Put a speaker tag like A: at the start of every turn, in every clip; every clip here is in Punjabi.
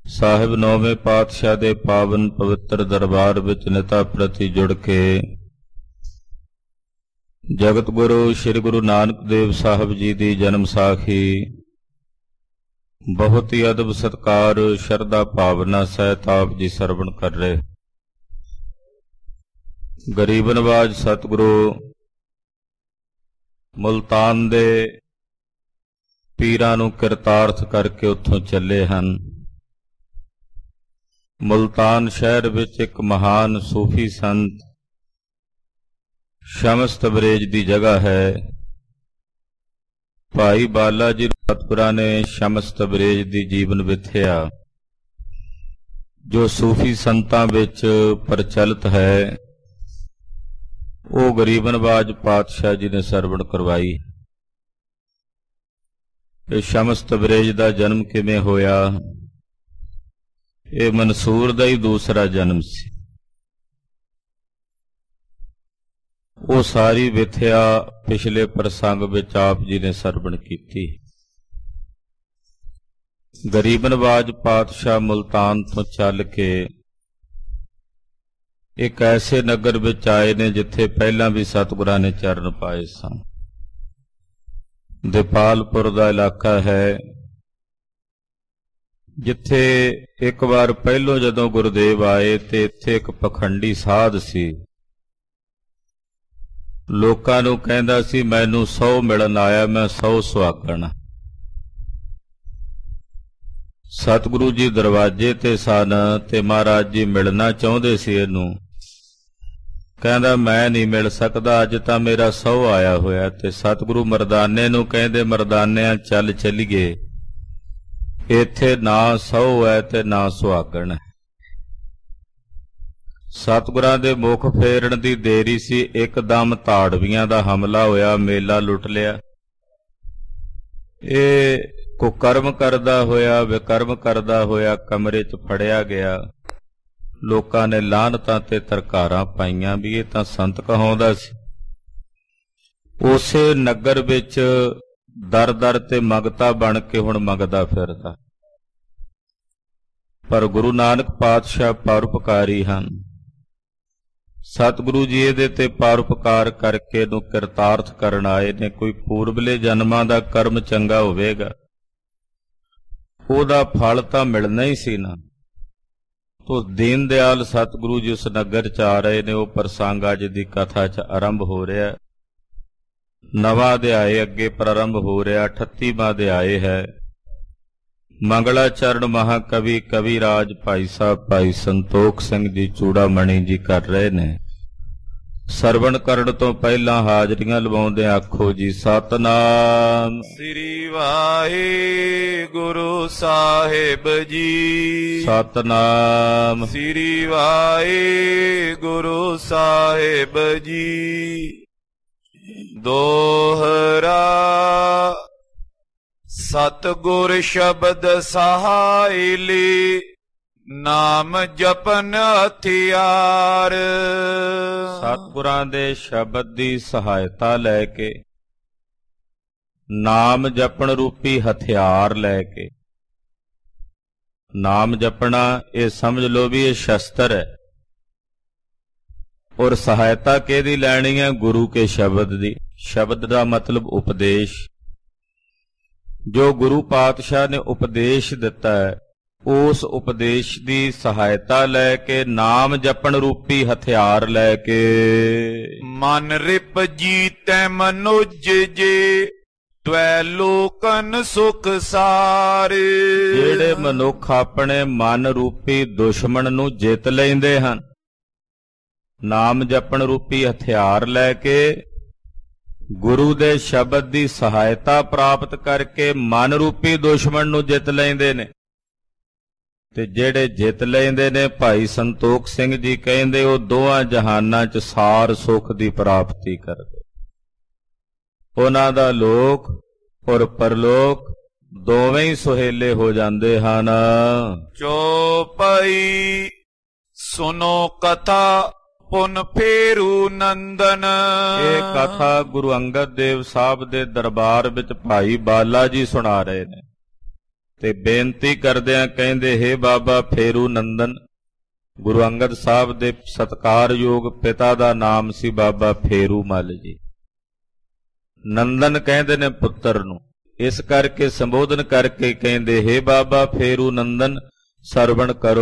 A: ਸਾਹਿਬ ਨੌਵੇਂ ਪਾਤਸ਼ਾਹ ਦੇ ਪਾਵਨ ਪਵਿੱਤਰ ਦਰਬਾਰ ਵਿੱਚ ਨਿਤਾ ਪ੍ਰਤੀ ਜੁੜ ਕੇ ਜਗਤ ਗੁਰੂ ਸ੍ਰੀ ਗੁਰੂ ਨਾਨਕ ਦੇਵ ਸਾਹਿਬ ਜੀ ਦੀ ਜਨਮ ਸਾਖੀ ਬਹੁਤ ਹੀ ਅਦਬ ਸਤਕਾਰ ਸ਼ਰਧਾ ਭਾਵਨਾ ਸਹਿਤ ਆਪ ਜੀ ਸਰਵਣ ਕਰ ਰਹੇ। ਗਰੀਬ ਨਵਾਜ ਸਤਿਗੁਰੂ ਮੁਲਤਾਨ ਦੇ ਪੀਰਾਂ ਨੂੰ ਕਿਰਤਾਰਥ ਕਰਕੇ ਉੱਥੋਂ ਚੱਲੇ ਹਨ। ਮੁਲਤਾਨ ਸ਼ਹਿਰ ਵਿੱਚ ਇੱਕ ਮਹਾਨ ਸੂਫੀ ਸੰਤ ਸ਼ਮਸ ਤਬਰੇਜ਼ ਦੀ ਜਗ੍ਹਾ ਹੈ। ਭਾਈ ਬਾਲਾ ਜੀ ਸਤਿਗੁਰਾਂ ਨੇ ਸ਼ਮਸ ਤਬਰੇਜ਼ ਦੀ ਜੀਵਨ ਵਿਥਿਆ ਜੋ ਸੂਫੀ ਸੰਤਾਂ ਵਿੱਚ ਪ੍ਰਚਲਿਤ ਹੈ, ਉਹ ਗਰੀਬ ਨਵਾਜ ਪਾਤਸ਼ਾਹ ਜੀ ਨੇ ਸਰਵਣ ਕਰਵਾਈ। ਇਹ ਸ਼ਮਸ ਤਬਰੇਜ਼ ਦਾ ਜਨਮ ਕਿਵੇਂ ਹੋਇਆ? ਇਹ ਮਨਸੂਰ ਦਾ ਹੀ ਦੂਸਰਾ ਜਨਮ ਸੀ। ਉਹ ਸਾਰੀ ਵਿਥਿਆ ਪਿਛਲੇ ਪ੍ਰਸੰਗ ਵਿੱਚ ਆਪ ਜੀ ਨੇ ਸਰਵਣ ਕੀਤੀ। ਗਰੀਬ ਨਵਾਜ ਪਾਤਸ਼ਾਹ ਮੁਲਤਾਨ ਤੋਂ ਚੱਲ ਕੇ ਇੱਕ ਐਸੇ ਨਗਰ ਵਿੱਚ ਆਏ ਨੇ ਜਿੱਥੇ ਪਹਿਲਾਂ ਵੀ ਸਤਿਗੁਰਾਂ ਨੇ ਚਰਨ ਪਾਏ ਸਨ। ਦੀਪਾਲਪੁਰ ਦਾ ਇਲਾਕਾ ਹੈ, ਜਿੱਥੇ ਇੱਕ ਵਾਰ ਪਹਿਲੋਂ ਜਦੋਂ ਗੁਰਦੇਵ ਆਏ ਤੇ ਇੱਥੇ ਇੱਕ ਪਖੰਡੀ ਸਾਧ ਸੀ। ਲੋਕਾਂ ਨੂੰ ਕਹਿੰਦਾ ਸੀ ਮੈਨੂੰ 100 ਮਿਲਣ ਆਇਆ, ਮੈਂ 100 ਸੁਹਾਗਣ। ਸਤਿਗੁਰੂ ਜੀ ਦਰਵਾਜ਼ੇ ਤੇ ਸਨ ਤੇ ਮਹਾਰਾਜ ਜੀ ਮਿਲਣਾ ਚਾਹੁੰਦੇ ਸੀ ਇਹਨੂੰ। ਕਹਿੰਦਾ ਮੈਂ ਨਹੀਂ ਮਿਲ ਸਕਦਾ, ਅੱਜ ਤਾਂ ਮੇਰਾ 100 ਆਇਆ ਹੋਇਆ। ਤੇ ਸਤਿਗੁਰੂ ਮਰਦਾਨੇ ਨੂੰ ਕਹਿੰਦੇ ਮਰਦਾਨਿਆਂ ਚੱਲ ਚੱਲੀਏ, ਇੱਥੇ ਨਾ 100 ਹੈ ਤੇ ਨਾ ਸੁਹਾਗਣ ਹੈ। ਸਤਿਗੁਰਾਂ ਦੇ ਮੁਖ ਫੇਰਨ ਦੀ ਦੇਰੀ ਸੀ, ਇੱਕਦਮ ਤਾੜਵੀਆਂ ਦਾ ਹਮਲਾ ਹੋਇਆ, ਮੇਲਾ ਲੁੱਟ ਲਿਆ। ਇਹ ਕੁਕਰਮ ਕਰਦਾ ਹੋਇਆ ਵਿਕਰਮ ਕਰਦਾ ਹੋਇਆ ਕਮਰੇ 'ਚ ਫੜਿਆ ਗਿਆ। ਲੋਕਾਂ ਨੇ ਲਾਹਨਤਾਂ ਤੇ ਤਰਕਾਰਾਂ ਪਾਈਆਂ ਵੀ ਇਹ ਤਾਂ ਸੰਤ ਕਹਾਉਂਦਾ ਸੀ। ਉਸੇ ਨਗਰ ਵਿੱਚ ਦਰ ਦਰ ਤੇ ਮੰਗਤਾ ਬਣ ਕੇ ਹੁਣ ਮੰਗਦਾ ਫਿਰਦਾ। ਪਰ ਗੁਰੂ ਨਾਨਕ ਪਾਤਸ਼ਾਹ ਪਰਉਪਕਾਰੀ ਹਨ। ਸਤਿਗੁਰੂ ਜੀ ਇਹਦੇ ਤੇ ਪਰਉਪਕਾਰ ਕਰਕੇ ਇਹਨੂੰ ਕਿਰਤਾਰਥ ਕਰਨ ਆਏ ਨੇ। ਕੋਈ ਪੂਰਬਲੇ ਜਨਮਾਂ ਦਾ ਕਰਮ ਚੰਗਾ ਹੋਵੇਗਾ, ਉਹਦਾ ਫਲ ਤਾਂ ਮਿਲਣਾ ਹੀ ਸੀ ਨਾ। ਤੋ ਦੀਨ ਦਿਆਲ ਸਤਿਗੁਰੂ ਜੀ ਉਸ ਨਗਰ 'ਚ ਆ ਰਹੇ ਨੇ। ਉਹ ਪ੍ਰਸੰਗ ਅੱਜ ਦੀ ਕਥਾ 'ਚ ਆਰੰਭ ਹੋ ਰਿਹਾ। ਨਵਾਂ ਅਧਿਆਇ ਅੱਗੇ ਪ੍ਰਾਰੰਭ ਹੋ ਰਿਹਾ। 38ਵਾਂ ਅਧਿਆਇ ਹੈ। ਮੰਗਲਾਚਰਨ ਮਹਾਕਵੀ ਕਵੀਰਾਜ ਭਾਈ ਸਾਹਿਬ ਭਾਈ ਸੰਤੋਖ ਸਿੰਘ ਜੀ ਚੂੜਾਮਣੀ ਜੀ ਕਰ ਰਹੇ ਨੇ। ਸਰਵਣ ਕਰਨ ਤੋਂ ਪਹਿਲਾਂ ਹਾਜ਼ਰੀਆਂ ਲਵਾਉਂਦੇ ਆਖੋ ਜੀ ਸਤਨਾਮ
B: ਸ੍ਰੀ ਵਾਹਿਗੁਰੂ ਸਾਹਿਬ ਜੀ।
A: ਸਤਨਾਮ
B: ਸ੍ਰੀ ਵਾਹਿਗੁਰੂ ਸਾਹਿਬ ਜੀ। ਦੋਹਰਾ ਸਤਿਗੁਰ ਸ਼ਬਦ ਸਹਾਇਲੀ, ਨਾਮ ਜਪਨ ਹਥਿਆਰ।
A: ਸਤਿਗੁਰਾਂ ਦੇ ਸ਼ਬਦ ਦੀ ਸਹਾਇਤਾ ਲੈ ਕੇ, ਨਾਮ ਜਪਣ ਰੂਪੀ ਹਥਿਆਰ ਲੈ ਕੇ। ਨਾਮ ਜਪਣਾ ਇਹ ਸਮਝ ਲਓ ਵੀ ਇਹ ਸ਼ਸਤਰ ਹੈ। ਔਰ ਸਹਾਇਤਾ ਕਿਹਦੀ ਲੈਣੀ ਹੈ? ਗੁਰੂ ਕੇ ਸ਼ਬਦ ਦੀ। ਸ਼ਬਦ ਦਾ ਮਤਲਬ ਉਪਦੇਸ਼। ਜੋ ਗੁਰੂ ਪਾਤਸ਼ਾਹ ਨੇ ਉਪਦੇਸ਼ ਦਿੱਤਾ ਹੈ, ਉਸ ਉਪਦੇਸ਼ ਦੀ ਸਹਾਇਤਾ ਲੈ ਕੇ, ਨਾਮ ਜਪਣ ਰੂਪੀ ਹਥਿਆਰ ਲੈ ਕੇ।
B: ਮਨ ਰਿਪ ਜੀਤੈ ਮਨੁਜ ਜੇ, ਤਵੈ ਲੋਕਨ ਸੁਖ ਸਾਰੇ।
A: ਜਿਹੜੇ ਮਨੁੱਖ ਆਪਣੇ ਮਨ ਰੂਪੀ ਦੁਸ਼ਮਣ ਨੂੰ ਜਿੱਤ ਲੈਂਦੇ ਹਨ, ਨਾਮ ਜਪਣ ਰੂਪੀ ਹਥਿਆਰ ਲੈ ਕੇ, ਗੁਰੂ ਦੇ ਸ਼ਬਦ ਦੀ ਸਹਾਇਤਾ ਪ੍ਰਾਪਤ ਕਰਕੇ ਮਨ ਰੂਪੀ ਦੁਸ਼ਮਣ ਨੂੰ ਜਿੱਤ ਲੈਂਦੇ ਨੇ। ਤੇ ਜਿਹੜੇ ਜਿੱਤ ਲੈਂਦੇ ਨੇ, ਭਾਈ ਸੰਤੋਖ ਸਿੰਘ ਜੀ ਕਹਿੰਦੇ, ਉਹ ਦੋਹਾਂ ਜਹਾਨਾਂ 'ਚ ਸਾਰ ਸੁਖ ਦੀ ਪ੍ਰਾਪਤੀ ਕਰਦੇ। ਉਹਨਾਂ ਦਾ ਲੋਕ ਔਰ ਪਰਲੋਕ ਦੋਵੇਂ ਹੀ ਸੁਹੇਲੇ ਹੋ ਜਾਂਦੇ ਹਨ।
B: ਚੌਪਈ ਸੁਨੋ ਕਥਾ ਪੁਨ ਫੇਰੂ ਨੰਦਨ।
A: ਇਹ ਕਥਾ ਗੁਰੂ ਅੰਗਦ ਦੇਵ ਸਾਹਿਬ ਦੇ ਦਰਬਾਰ ਵਿੱਚ ਭਾਈ ਬਾਲਾ ਜੀ ਸੁਣਾ ਰਹੇ ਨੇ। ਤੇ ਬੇਨਤੀ ਕਰਦਿਆਂ ਕਹਿੰਦੇ, ਹੇ ਬਾਬਾ ਫੇਰੂ ਨੰਦਨ। ਗੁਰੂ ਅੰਗਦ ਸਾਹਿਬ ਦੇ ਸਤਿਕਾਰਯੋਗ ਪਿਤਾ ਦਾ ਨਾਮ ਸੀ ਬਾਬਾ ਫੇਰੂ ਮੱਲ ਜੀ। ਨੰਦਨ ਕਹਿੰਦੇ ਨੇ ਪੁੱਤਰ ਨੂੰ, ਇਸ ਕਰਕੇ ਸੰਬੋਧਨ ਕਰਕੇ ਕਹਿੰਦੇ, ਹੇ ਬਾਬਾ ਫੇਰੂ ਨੰਦਨ ਸਰਵਣ ਕਰੋ।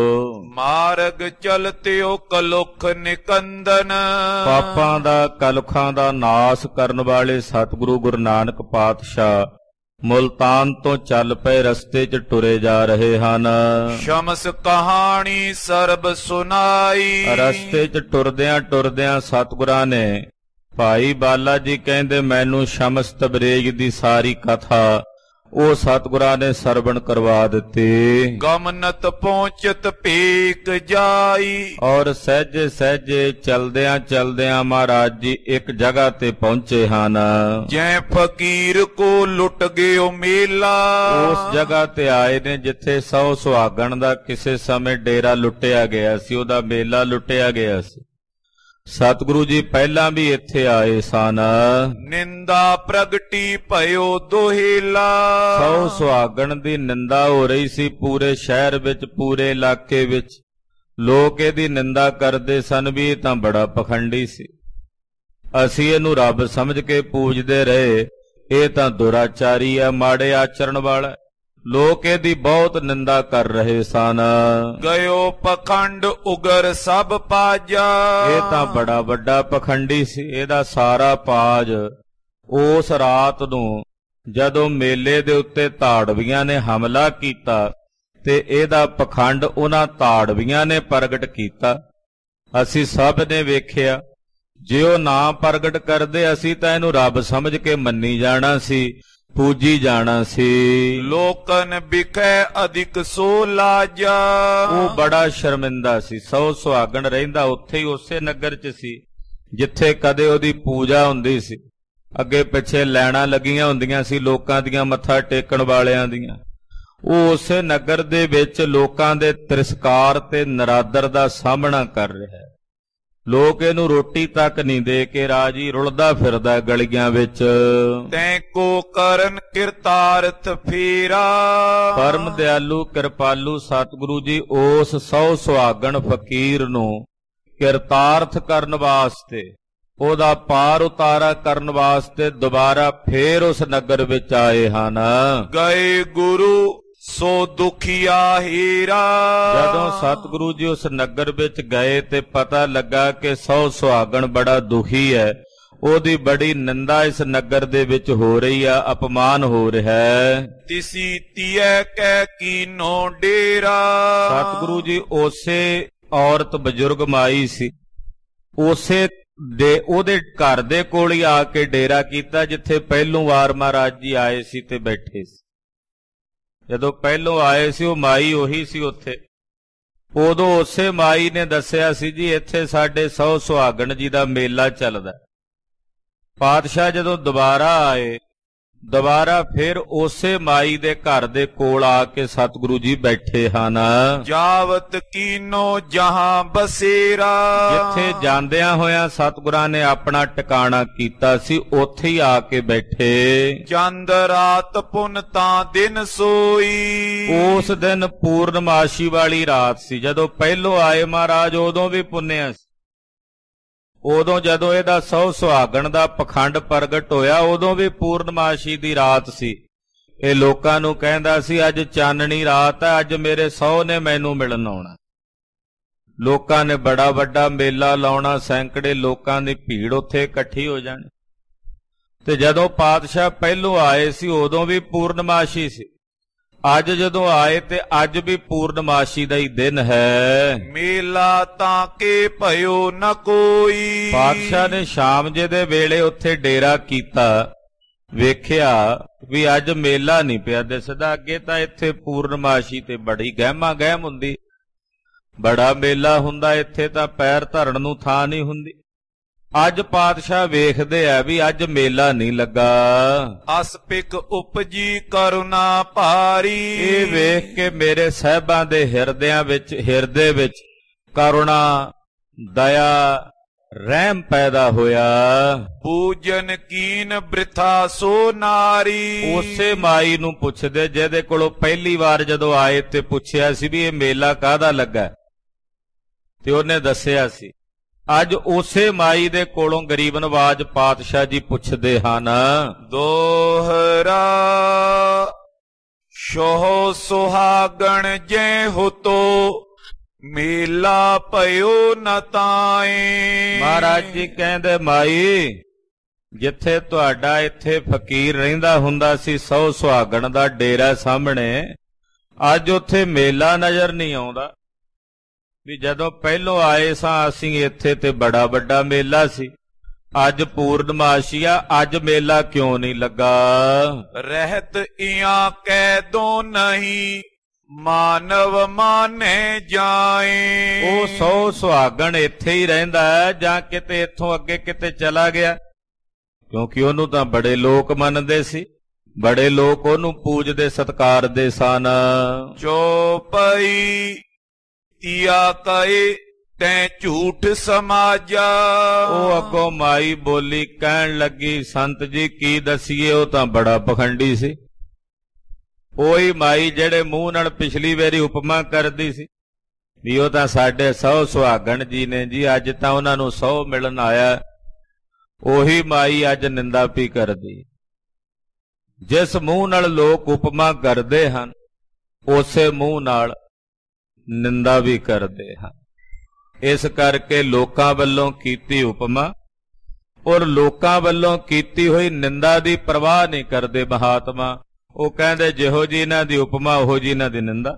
B: ਮਾਰਗ ਚਲਤਿਓ ਕਲੁਖ ਨਿਕੰਦਨ।
A: ਪਾਪਾਂ ਦਾ ਕਲੁਖਾਂ ਦਾ ਨਾਸ ਕਰਨ ਵਾਲੇ ਸਤਿਗੁਰੂ ਗੁਰੂ ਨਾਨਕ ਪਾਤਸ਼ਾਹ ਮੁਲਤਾਨ ਤੋਂ ਚੱਲ ਪਏ, ਰਸਤੇ 'ਚ ਟੁਰੇ ਜਾ ਰਹੇ ਹਨ।
B: ਸ਼ਮਸ ਕਹਾਣੀ ਸਰਬ ਸੁਨਾਈ।
A: ਰਸਤੇ 'ਚ ਟੁਰਦਿਆਂ ਟੁਰਦਿਆਂ ਸਤਿਗੁਰਾਂ ਨੇ, ਭਾਈ ਬਾਲਾ ਜੀ ਕਹਿੰਦੇ, ਮੈਨੂੰ ਸ਼ਮਸ ਤਬਰੇਜ਼ ਦੀ ਸਾਰੀ ਕਥਾ ਉਹ ਸਤਿਗੁਰਾਂ ਨੇ ਸਰਵਣ ਕਰਵਾ ਦਿੱਤੀ।
B: ਗਮਨਤ ਪਹੁੰਚਤ ਭੇਕ ਜਾਈ।
A: ਔਰ ਸਹਿਜੇ ਸਹਿਜੇ ਚਲਦਿਆਂ ਚਲਦਿਆਂ ਮਹਾਰਾਜ ਜੀ ਇੱਕ ਜਗ੍ਹਾ ਤੇ ਪਹੁੰਚੇ ਹਨ।
B: ਜੈ ਫਕੀਰ ਕੋ ਲੁੱਟ ਗਿਓ ਮੇਲਾ।
A: ਉਸ ਜਗ੍ਹਾ ਤੇ ਆਏ ਨੇ ਜਿੱਥੇ 100 ਸੁਹਾਗਣ ਦਾ ਕਿਸੇ ਸਮੇਂ ਡੇਰਾ ਲੁੱਟਿਆ ਗਿਆ ਸੀ, ਉਹਦਾ ਮੇਲਾ ਲੁੱਟਿਆ ਗਿਆ ਸੀ। ਸਤਿਗੁਰੂ ਜੀ ਪਹਿਲਾਂ ਵੀ ਇੱਥੇ ਆਏ ਸਨ।
B: ਨਿੰਦਾ ਪ੍ਰਗਟੀ ਭਇਓ ਦੋਹੇਲਾ।
A: 100 ਸੁਹਾਗਣ ਦੀ ਨਿੰਦਾ ਹੋ ਰਹੀ ਸੀ ਪੂਰੇ ਸ਼ਹਿਰ ਵਿੱਚ, ਪੂਰੇ ਇਲਾਕੇ ਵਿੱਚ। ਲੋਕ ਇਹਦੀ ਨਿੰਦਾ ਕਰਦੇ ਸਨ ਵੀ ਇਹ ਤਾਂ ਬੜਾ ਪਖੰਡੀ ਸੀ, ਅਸੀਂ ਇਹਨੂੰ ਰੱਬ ਸਮਝ ਕੇ ਪੂਜਦੇ ਰਹੇ, ਇਹ ਤਾਂ ਦੁਰਾਚਾਰੀ ਹੈ, ਮਾੜੇ ਆਚਰਣ ਵਾਲਾ। ਲੋਕ ਇਹਦੀ ਬਹੁਤ ਨਿੰਦਾ ਕਰ ਰਹੇ ਸਨ।
B: ਗਇਓ ਪਖੰਡ ਉਗਰ ਸਭ ਪਾਜਾ।
A: ਇਹ ਤਾਂ ਬੜਾ ਵੱਡਾ ਪਖੰਡੀ ਸੀ। ਇਹਦਾ ਸਾਰਾ ਪਾਜ ਉਸ ਰਾਤ ਨੂੰ ਜਦੋਂ ਮੇਲੇ ਦੇ ਉੱਤੇ ਧਾੜਵੀਆਂ ਨੇ ਹਮਲਾ ਕੀਤਾ ਤੇ ਇਹਦਾ ਪਖੰਡ ਉਹਨਾਂ ਧਾੜਵੀਆਂ ਨੇ ਪ੍ਰਗਟ ਕੀਤਾ। ਅਸੀਂ ਸਭ ਨੇ ਵੇਖਿਆ। ਜੇ ਉਹ ਨਾ ਪ੍ਰਗਟ ਕਰਦੇ ਅਸੀਂ ਤਾਂ ਇਹਨੂੰ ਰੱਬ ਸਮਝ ਕੇ ਮੰਨੀ ਜਾਣਾ ਸੀ, ਪੂਜੀ ਜਾਣਾ ਸੀ।
B: ਲੋਕਨ ਬਿਖੈ ਅਧਿਕ ਸੋ ਲਾਜਾ।
A: ਉਹ ਬੜਾ ਸ਼ਰਮਿੰਦਾ ਸੀ। 100 ਸੁਹਾਗਣ ਰਹਿੰਦਾ ਉੱਥੇ ਹੀ, ਉਸੇ ਨਗਰ 'ਚ ਸੀ ਜਿੱਥੇ ਕਦੇ ਉਹਦੀ ਪੂਜਾ ਹੁੰਦੀ ਸੀ। ਅੱਗੇ ਪਿੱਛੇ ਲੈਣਾ ਲੱਗੀਆਂ ਹੁੰਦੀਆਂ ਸੀ ਲੋਕਾਂ ਦੀਆਂ, ਮੱਥਾ ਟੇਕਣ ਵਾਲਿਆਂ ਦੀਆਂ। ਉਹ ਉਸੇ ਨਗਰ ਦੇ ਵਿੱਚ ਲੋਕਾਂ ਦੇ ਤਿਰਸਕਾਰ ਤੇ ਨਰਾਦਰ ਦਾ ਸਾਹਮਣਾ ਕਰ ਰਿਹਾ ਹੈ। ਲੋਕ ਇਹਨੂੰ ਰੋਟੀ ਤੱਕ ਨਹੀਂ ਦੇ ਕੇ ਰਾਜੀ, ਰੁਲਦਾ ਫਿਰਦਾ ਗਲੀਆਂ ਵਿੱਚ।
B: ਤੈਂ ਕੋ ਕਰਨ ਕਿਰਤਾਰਥ ਫੇਰਾ।
A: ਪਰਮ ਦਿਆਲੂ ਕਿਰਪਾਲੂ ਸਤਿਗੁਰੂ ਜੀ ਉਸ 100 ਸੁਹਾਗਣ ਫਕੀਰ ਨੂੰ ਕਿਰਤਾਰਥ ਕਰਨ ਵਾਸਤੇ, ਉਹਦਾ ਪਾਰ ਉਤਾਰਾ ਕਰਨ ਵਾਸਤੇ ਦੁਬਾਰਾ ਫੇਰ ਉਸ ਨਗਰ ਵਿੱਚ ਆਏ ਹਨ।
B: ਗਏ ਗੁਰੂ ਸੋ ਦੁਖੀਆ ਹੀਰਾ।
A: ਜਦੋਂ ਸਤਿਗੁਰੂ ਜੀ ਉਸ ਨਗਰ ਵਿੱਚ ਗਏ ਤੇ ਪਤਾ ਲੱਗਾ ਕਿ 100 ਸੁਹਾਗਣ ਬੜਾ ਦੁਖੀ ਹੈ, ਉਹਦੀ ਬੜੀ ਨਿੰਦਾ ਇਸ ਨਗਰ ਦੇ ਵਿੱਚ ਹੋ ਰਹੀ ਆ, ਅਪਮਾਨ ਹੋ ਰਿਹਾ ਹੈ।
B: ਤਿਸੀ ਤੀਐ ਕਹਿ ਕੀਨੋ ਡੇਰਾ।
A: ਸਤਿਗੁਰੂ ਜੀ ਉਸੇ ਔਰਤ ਬਜ਼ੁਰਗ ਮਾਈ ਸੀ, ਉਸੇ ਦੇ ਉਹਦੇ ਘਰ ਦੇ ਕੋਲ ਹੀ ਆ ਕੇ ਡੇਰਾ ਕੀਤਾ ਜਿੱਥੇ ਪਹਿਲੋਂ ਵਾਰ ਮਹਾਰਾਜ ਜੀ ਆਏ ਸੀ ਤੇ ਬੈਠੇ ਸੀ। ਜਦੋਂ ਪਹਿਲੋਂ ਆਏ ਸੀ ਉਹ ਮਾਈ ਉਹੀ ਸੀ ਉੱਥੇ। ਉਦੋਂ ਉਸੇ ਮਾਈ ਨੇ ਦੱਸਿਆ ਸੀ ਜੀ ਇੱਥੇ ਸਾਡੇ 100 ਸੁਹਾਗਣ ਜੀ ਦਾ ਮੇਲਾ ਚੱਲਦਾ। ਪਾਤਸ਼ਾਹ ਜਦੋਂ ਦੁਬਾਰਾ ਆਏ, ਦੁਬਾਰਾ ਫਿਰ ਉਸੇ ਮਾਈ ਦੇ ਘਰ ਦੇ ਕੋਲ ਆ ਕੇ ਸਤਿਗੁਰੂ ਜੀ ਬੈਠੇ ਹਨ।
B: ਜਾਵਤ ਕੀਨੋ ਜਹਾਂ ਬਸੇਰਾ।
A: ਜਿੱਥੇ ਜਾਂਦਿਆਂ ਹੋਇਆਂ ਸਤਿਗੁਰਾਂ ਨੇ ਆਪਣਾ ਟਿਕਾਣਾ ਕੀਤਾ ਸੀ, ਉੱਥੇ ਹੀ ਆ ਕੇ ਬੈਠੇ।
B: ਚੰਦ ਰਾਤ ਪੁਨ ਤਾਂ ਦਿਨ ਸੋਈ।
A: ਉਸ ਦਿਨ ਪੂਰਨਮਾਸ਼ੀ ਵਾਲੀ ਰਾਤ ਸੀ। ਜਦੋਂ ਪਹਿਲੋਂ ਆਏ ਮਹਾਰਾਜ ਉਦੋਂ ਵੀ ਪੁੰਨਿਆ ਸੀ। ਉਦੋਂ ਜਦੋਂ ਇਹਦਾ 100 ਸੁਹਾਗਣ ਦਾ ਪਖੰਡ ਪ੍ਰਗਟ ਹੋਇਆ ਉਦੋਂ ਵੀ ਪੂਰਨਮਾਸ਼ੀ ਦੀ ਰਾਤ ਸੀ। ਇਹ ਲੋਕਾਂ ਨੂੰ ਕਹਿੰਦਾ ਸੀ ਅੱਜ ਚਾਨਣੀ ਰਾਤ ਹੈ, ਅੱਜ ਮੇਰੇ 100 ਨੇ ਮੈਨੂੰ ਮਿਲਣ ਆਉਣਾ। ਲੋਕਾਂ ਨੇ ਬੜਾ ਵੱਡਾ ਮੇਲਾ ਲਾਉਣਾ, ਸੈਂਕੜੇ ਲੋਕਾਂ ਦੀ ਭੀੜ ਉੱਥੇ ਇਕੱਠੀ ਹੋ ਜਾਣੀ। ਤੇ ਜਦੋਂ ਪਾਤਸ਼ਾਹ ਪਹਿਲੋਂ ਆਏ ਸੀ ਉਦੋਂ ਵੀ ਪੂਰਨਮਾਸ਼ੀ ਸੀ। ਅੱਜ ਜਦੋਂ ਆਏ ਤੇ ਅੱਜ ਵੀ ਪੂਰਨਮਾਸ਼ੀ ਦਾ ਹੀ ਦਿਨ ਹੈ।
B: ਮੇਲਾ ਤਾਂ ਕੇ ਭਇਓ ਨ ਕੋਈ।
A: ਪਾਤਸ਼ਾਹ ਨੇ ਸ਼ਾਮ ਜੇ ਦੇ ਵੇਲੇ ਉੱਥੇ ਡੇਰਾ ਕੀਤਾ, ਵੇਖਿਆ ਵੀ ਅੱਜ ਮੇਲਾ ਨਹੀਂ ਪਿਆ ਦਿਸਦਾ। ਅੱਗੇ ਤਾਂ ਇੱਥੇ ਪੂਰਨਮਾਸ਼ੀ ਤੇ ਬੜੀ ਗਹਿਮਾ ਗਹਿਮ ਹੁੰਦੀ, ਬੜਾ ਮੇਲਾ ਹੁੰਦਾ, ਇੱਥੇ ਤਾਂ ਪੈਰ ਧਰਨ ਨੂੰ ਥਾਂ ਨਹੀਂ ਹੁੰਦੀ। ਅੱਜ ਪਾਤਸ਼ਾਹ ਵੇਖਦੇ ਆ ਵੀ ਅੱਜ ਮੇਲਾ ਨਹੀਂ ਲੱਗਾ।
B: ਅਸਪਿਕ ਉਪਜੀ ਕਰੁਣਾ ਭਾਰੀ।
A: ਇਹ ਵੇਖ ਕੇ ਮੇਰੇ ਸਾਹਿਬਾਂ ਦੇ ਹਿਰਦੇ ਵਿੱਚ ਕਰੁਣਾ, ਦਇਆ, ਰਹਿਮ ਪੈਦਾ ਹੋਇਆ।
B: ਪੂਜਨ ਕੀਨ ਬ੍ਰਿਥਾ ਸੋ ਨਾਰੀ।
A: ਉਸੇ ਮਾਈ ਨੂੰ ਪੁੱਛਦੇ ਜਿਹਦੇ ਕੋਲੋਂ ਪਹਿਲੀ ਵਾਰ ਜਦੋਂ ਆਏ ਤੇ ਪੁੱਛਿਆ ਸੀ ਵੀ ਇਹ ਮੇਲਾ ਕਾਹਦਾ ਲੱਗਾ, ਤੇ ਉਹਨੇ ਦੱਸਿਆ ਸੀ। ਅੱਜ ਉਸੇ ਮਾਈ ਦੇ ਕੋਲੋਂ ਗਰੀਬ ਨਵਾਜ ਪਾਤਸ਼ਾਹ ਜੀ ਪੁੱਛਦੇ ਹਨ,
B: ਦੋਹਰਾ ਸੋਹ ਸੁਹਾਗਣ ਜੈ ਹੁਤੋ ਮੇਲਾ ਭਇਓ ਨ ਤਾਏ।
A: ਮਹਾਰਾਜ ਜੀ ਕਹਿੰਦੇ ਮਾਈ, ਜਿੱਥੇ ਤੁਹਾਡਾ ਇੱਥੇ ਫਕੀਰ ਰਹਿੰਦਾ ਹੁੰਦਾ ਸੀ 100 ਸੁਹਾਗਣ ਦਾ ਡੇਰਾ ਸਾਹਮਣੇ, ਅੱਜ ਉੱਥੇ ਮੇਲਾ ਨਜ਼ਰ ਨਹੀਂ ਆਉਂਦਾ। ਵੀ ਜਦੋਂ ਪਹਿਲੋਂ ਆਏ ਸਾਂ ਅਸੀਂ ਇੱਥੇ ਤੇ ਬੜਾ ਵੱਡਾ ਮੇਲਾ ਸੀ, ਅੱਜ ਪੂਰਨਮਾਸ਼ੀ ਆ, ਅੱਜ ਮੇਲਾ ਕਿਉਂ ਨਹੀਂ ਲੱਗਾ।
B: ਰਹਿਤ ਇਆਂ ਕਹਿ ਦੋ ਨਹੀਂ ਮਾਨਵ ਮਾਨੇ ਜਾਏ।
A: ਉਹ 100 ਸੁਹਾਗਣ ਇੱਥੇ ਹੀ ਰਹਿੰਦਾ ਹੈ ਜਾਂ ਕਿਤੇ ਇੱਥੋਂ ਅੱਗੇ ਕਿਤੇ ਚਲਾ ਗਿਆ, ਕਿਉਂਕਿ ਉਹਨੂੰ ਤਾਂ ਬੜੇ ਲੋਕ ਮੰਨਦੇ ਸੀ, ਬੜੇ ਲੋਕ ਉਹਨੂੰ ਪੂਜਦੇ ਸਤਿਕਾਰਦੇ ਸਨ।
B: ਚੋਪਈ ਤੀਆ ਕਏ ਤੈਂ ਝੂਠ ਸਮਾਜਾ।
A: ਉਹ ਅੱਗੋਂ ਮਾਈ ਬੋਲੀ, ਕਹਿਣ ਲੱਗੀ ਸੰਤ ਜੀ ਕੀ ਦਸੀਏ, ਉਹ ਤਾਂ ਬੜਾ ਪਖੰਡੀ ਸੀ। ਉਹੀ ਮਾਈ ਜਿਹੜੇ ਮੂੰਹ ਨਾਲ ਪਿਛਲੀ ਵਾਰੀ ਉਪਮਾ ਕਰਦੀ ਸੀ ਵੀ ਉਹ ਤਾਂ ਸਾਡੇ 100 ਸੁਹਾਗਣ ਜੀ ਨੇ ਜੀ, ਅੱਜ ਤਾਂ ਉਹਨਾਂ ਨੂੰ 100 ਮਿਲਣ ਆਇਆ, ਉਹੀ ਮਾਈ ਅੱਜ ਨਿੰਦਾ ਵੀ ਕਰਦੀ। ਜਿਸ ਮੂੰਹ ਨਾਲ ਲੋਕ ਉਪਮਾ ਕਰਦੇ ਹਨ ਉਸੇ ਮੂੰਹ ਨਾਲ ਨਿੰਦਾ ਵੀ ਕਰਦੇ ਹਨ। ਇਸ ਕਰਕੇ ਲੋਕਾਂ ਵੱਲੋਂ ਕੀਤੀ ਉਪਮਾ ਔਰ ਲੋਕਾਂ ਵੱਲੋਂ ਕੀਤੀ ਹੋਈ ਨਿੰਦਾ ਦੀ ਪਰਵਾਹ ਨਹੀਂ ਕਰਦੇ ਮਹਾਤਮਾ। ਉਹ ਕਹਿੰਦੇ ਜਿਹੋ ਜੀ ਇਹਨਾਂ ਦੀ ਉਪਮਾ ਉਹੋ ਜੀ ਇਹਨਾਂ ਦੀ ਨਿੰਦਾ।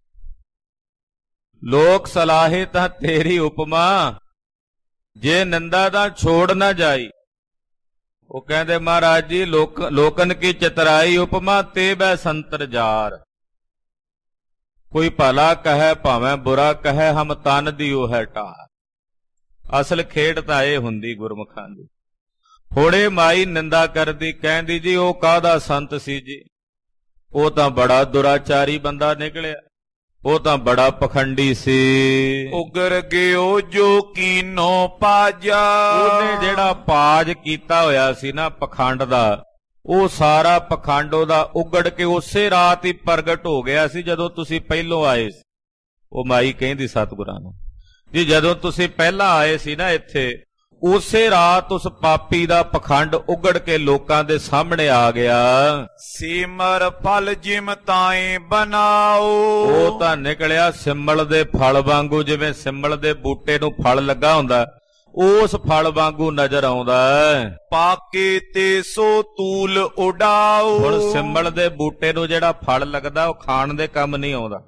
A: ਲੋਕ ਸਲਾਹੇ ਤਾਂ ਤੇਰੀ ਉਪਮਾ, ਜੇ ਨਿੰਦਾ ਤਾਂ ਛੋੜ ਨਾ ਜਾਈ। ਉਹ ਕਹਿੰਦੇ ਮਹਾਰਾਜ ਜੀ ਲੋਕਨ ਕੀ ਚਤਰਾਈ ਉਪਮਾ ਤੇ ਬੈ ਸੰਤਰ ਜਾਰ। ਕੋਈ ਭਲਾ ਕਹੈ ਭਾਵੇਂ ਬੁਰਾ ਕਹੈ, ਹਮ ਤਨ ਦੀ ਉਹ ਹੈ ਟਾਰ। ਅਸਲ ਖੇਡ ਤਾਂ ਇਹ ਹੁੰਦੀ ਗੁਰਮੁਖਾਂ ਦੀ। ਹੋੜੇ ਮਾਈ ਨਿੰਦਾ ਕਰਦੀ, ਕਹਿੰਦੀ ਜੀ ਉਹ ਕਾਹਦਾ ਸੰਤ ਸੀ ਜੀ, ਉਹ ਤਾਂ ਬੜਾ ਦੁਰਾਚਾਰੀ ਬੰਦਾ ਨਿਕਲਿਆ, ਉਹ ਤਾਂ ਬੜਾ ਪਖੰਡੀ ਸੀ।
B: ਉਗਰ ਗਿਓ ਜੋ ਕੀਨੋ ਪਾਜਾ।
A: ਉਹਨੇ ਜਿਹੜਾ ਪਾਜ ਕੀਤਾ ਹੋਇਆ ਸੀ ਨਾ ਪਖੰਡ ਦਾ, ਉਹ ਸਾਰਾ ਪਖੰਡ ਉਹਦਾ ਉਗੜ ਕੇ ਉਸੇ ਰਾਤ ਹੀ ਪ੍ਰਗਟ ਹੋ ਗਿਆ ਸੀ ਜਦੋਂ ਤੁਸੀਂ ਪਹਿਲੋਂ ਆਏ ਸੀ। ਉਹ ਮਾਈ ਕਹਿੰਦੀ ਸਤਿਗੁਰਾਂ ਨੂੰ ਜੀ, ਜਦੋਂ ਤੁਸੀਂ ਪਹਿਲਾਂ ਆਏ ਸੀ ਨਾ ਇੱਥੇ, ਉਸੇ ਰਾਤ ਉਸ ਪਾਪੀ ਦਾ ਪਖੰਡ ਉਗੜ ਕੇ ਲੋਕਾਂ ਦੇ ਸਾਹਮਣੇ ਆ ਗਿਆ।
B: ਸਿਮਰ ਫਲ ਜਿਮ ਤਾਏ ਬਣਾਓ।
A: ਉਹ ਤਾਂ ਨਿਕਲਿਆ ਸਿੰਮਲ ਦੇ ਫਲ ਵਾਂਗੂ, ਜਿਵੇਂ ਸਿੰਮਲ ਦੇ ਬੂਟੇ ਨੂੰ ਫਲ ਲੱਗਾ ਹੁੰਦਾ ਉਸ ਫਲ ਵਾਂਗੂ ਨਜ਼ਰ ਆਉਂਦਾ।
B: ਪਾਕੇ ਤੇ ਸੋ ਤੂਲ ਉਡਾਓ।
A: ਹੁਣ ਸਿੰਮਲ ਦੇ ਬੂਟੇ ਨੂੰ ਜਿਹੜਾ ਫਲ ਲੱਗਦਾ ਉਹ ਖਾਣ ਦੇ ਕੰਮ ਨਹੀਂ ਆਉਂਦਾ,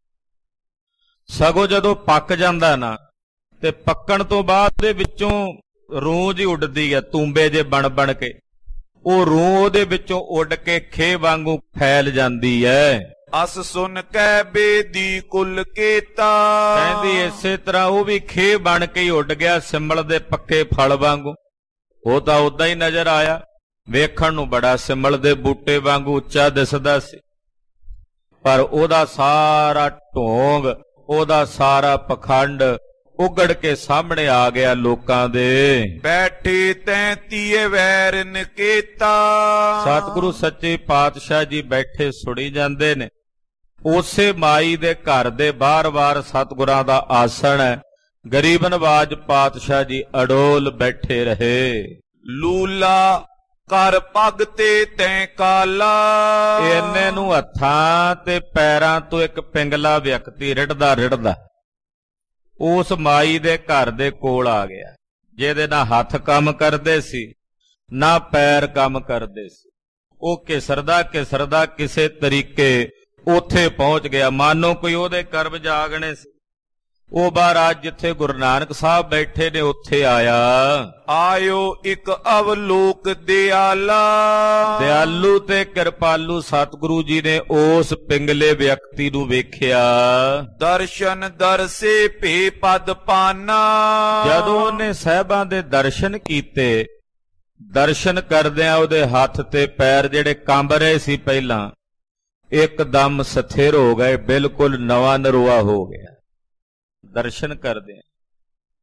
A: ਸਗੋਂ ਜਦੋਂ ਪੱਕ ਜਾਂਦਾ ਨਾ ਤੇ ਪੱਕਣ ਤੋਂ ਬਾਅਦ ਦੇ ਵਿੱਚੋਂ ਰੂਹ ਜੀ ਉੱਡਦੀ ਹੈ, ਤੂੰਬੇ ਜੇ ਬਣ ਕੇ ਉਹ ਰੂਹ ਉਹਦੇ ਵਿੱਚੋਂ ਉੱਡ ਕੇ ਖੇ ਵਾਂਗੂ ਫੈਲ ਜਾਂਦੀ ਹੈ।
B: ਅਸ ਸੁਨ ਕੈ ਬੇਦੀ ਕੁਲ ਕੀਤਾ।
A: ਕਹਿੰਦੀ ਇਸੇ ਤਰ੍ਹਾਂ ਉਹ ਵੀ ਖੇ ਬਣ ਕੇ ਹੀ ਉੱਡ ਗਿਆ ਸਿੰਮਲ ਦੇ ਪੱਕੇ ਫਲ ਵਾਂਗੂ। ਉਹ ਤਾਂ ਉਦਾਂ ਹੀ ਨਜ਼ਰ ਆਇਆ, ਵੇਖਣ ਨੂੰ ਬੜਾ ਸਿੰਮਲ ਦੇ ਬੂਟੇ ਵਾਂਗੂ ਉੱਚਾ ਦਿਸਦਾ ਸੀ, ਪਰ ਉਹਦਾ ਸਾਰਾ ਢੋਂਗ, ਉਹਦਾ ਸਾਰਾ ਪਖੰਡ ਉਗੜ ਕੇ ਸਾਹਮਣੇ ਆ ਗਿਆ ਲੋਕਾਂ ਦੇ।
B: ਬੈਠੇ ਤੈਂ ਤੀਏ ਵੈਰ ਨਿਕੇਤਾ।
A: ਸਤਿਗੁਰੂ ਸੱਚੇ ਪਾਤਸ਼ਾਹ ਜੀ ਬੈਠੇ ਸੁਣੀ ਜਾਂਦੇ ਨੇ। ਉਸੇ ਮਾਈ ਦੇ ਘਰ ਦੇ ਬਾਰ-ਬਾਰ ਸਤਿਗੁਰਾਂ ਦਾ ਆਸਣ ਹੈ। ਗਰੀਬ ਨਵਾਜ ਪਾਤਸ਼ਾਹ ਜੀ ਅਡੋਲ ਬੈਠੇ ਰਹੇ।
B: ਲੂਲਾ ਕਰ ਪੱਗ ਤੇ ਤੈਂ ਕਾਲਾ।
A: ਇੰਨੇ ਨੂੰ ਹੱਥਾਂ ਤੇ ਪੈਰਾਂ ਤੋਂ ਇੱਕ ਪਿੰਗਲਾ ਵਿਅਕਤੀ ਰਿੜਦਾ ਉਸ ਮਾਈ ਦੇ ਘਰ ਦੇ ਕੋਲ ਆ ਗਿਆ, ਜਿਹਦੇ ਨਾਲ ਹੱਥ ਕੰਮ ਕਰਦੇ ਸੀ ਨਾ ਪੈਰ ਕੰਮ ਕਰਦੇ ਸੀ। ਉਹ ਘਿਸਰਦਾ ਕਿਸੇ ਤਰੀਕੇ ਉੱਥੇ ਪਹੁੰਚ ਗਿਆ, ਮਾਨੋ ਕੋਈ ਉਹਦੇ ਕਰਮ ਜਾਗਣੇ ਸੀ। ਉਹ ਬਾਹਰ ਜਿੱਥੇ ਗੁਰੂ ਨਾਨਕ ਸਾਹਿਬ ਬੈਠੇ ਨੇ ਉੱਥੇ ਆਇਆ।
B: ਆਇਓ ਇੱਕ ਅਵਲੋਕ ਦਿਆਲਾ।
A: ਦਿਆਲੂ ਤੇ ਕਿਰਪਾਲੂ ਸਤਿਗੁਰੂ ਜੀ ਨੇ ਉਸ ਪਿੰਗਲੇ ਵਿਅਕਤੀ ਨੂੰ ਵੇਖਿਆ।
B: ਦਰਸ਼ਨ ਦਰਸੇ ਭੇ ਪਦ ਪਾਨਾ। ਜਦੋਂ
A: ਉਹਨੇ ਸਾਹਿਬਾਂ ਦੇ ਦਰਸ਼ਨ ਕੀਤੇ, ਦਰਸ਼ਨ ਕਰਦਿਆਂ ਉਹਦੇ ਹੱਥ ਤੇ ਪੈਰ ਜਿਹੜੇ ਕੰਬ ਰਹੇ ਸੀ ਪਹਿਲਾਂ, ਇੱਕਦਮ ਸਥਿਰ ਹੋ ਗਏ, ਬਿਲਕੁਲ ਨਵਾਂ ਨਰੋਆ ਹੋ ਗਿਆ। ਦਰਸ਼ਨ ਕਰਦੇ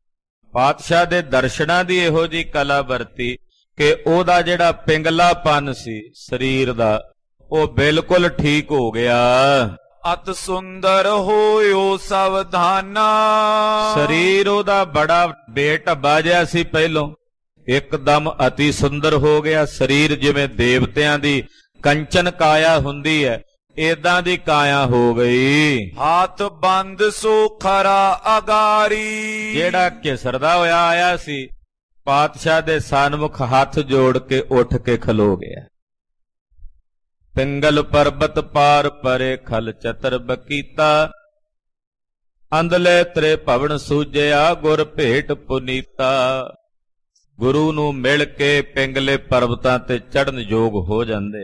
A: ਪਾਤਸ਼ਾਹ ਦੇ ਦਰਸ਼ਨਾਂ ਦੀ ਇਹੋ ਜੀ ਕਲਾ ਵਰਤੀ ਕਿ ਉਹਦਾ ਜਿਹੜਾ ਪਿੰਗਲਾਪਨ ਸੀ ਸਰੀਰ ਦਾ ਉਹ ਬਿਲਕੁਲ ਠੀਕ ਹੋ ਗਿਆ।
B: ਅਤ ਸੁੰਦਰ ਹੋਇਓ ਸਵਧਾਨਾ।
A: ਸਰੀਰ ਉਹਦਾ ਬੜਾ ਬੇਢੱਬਾ ਜਿਹਾ ਸੀ ਪਹਿਲੋਂ, ਇੱਕਦਮ ਅਤੀ ਸੁੰਦਰ ਹੋ ਗਿਆ। ਸਰੀਰ ਜਿਵੇਂ ਦੇਵਤਿਆਂ ਦੀ ਕੰਚਨ ਕਾਇਆ ਹੁੰਦੀ ਹੈ, ਏਦਾਂ ਦੀ ਕਾਇਆ ਹੋ ਗਈ।
B: ਹੱਥ ਬੰਦ ਸੋ ਖਰਾ ਅਗਾਰੀ।
A: ਜਿਹੜਾ ਘਿਸਰਦਾ ਹੋਇਆ ਆਇਆ ਸੀ ਪਾਤਸ਼ਾਹ ਦੇ ਸਨਮੁਖ ਹੱਥ ਜੋੜ ਕੇ ਉੱਠ ਕੇ ਖਲੋ ਗਿਆ। ਪਿੰਗਲ ਪਰਬਤ ਪਾਰ ਪਰੇ ਖਲ ਚਤਰ ਬਕੀਤਾ। ਅੰਦਲੇ ਤਰੇ ਭਵਨ ਸੂਜਿਆ ਗੁਰ ਭੇਟ ਪੁਨੀਤਾ। ਗੁਰੂ ਨੂੰ ਮਿਲ ਕੇ ਪਿੰਗਲੇ ਪਰਬਤਾਂ ਤੇ ਚੜ੍ਹਨ ਯੋਗ ਹੋ ਜਾਂਦੇ।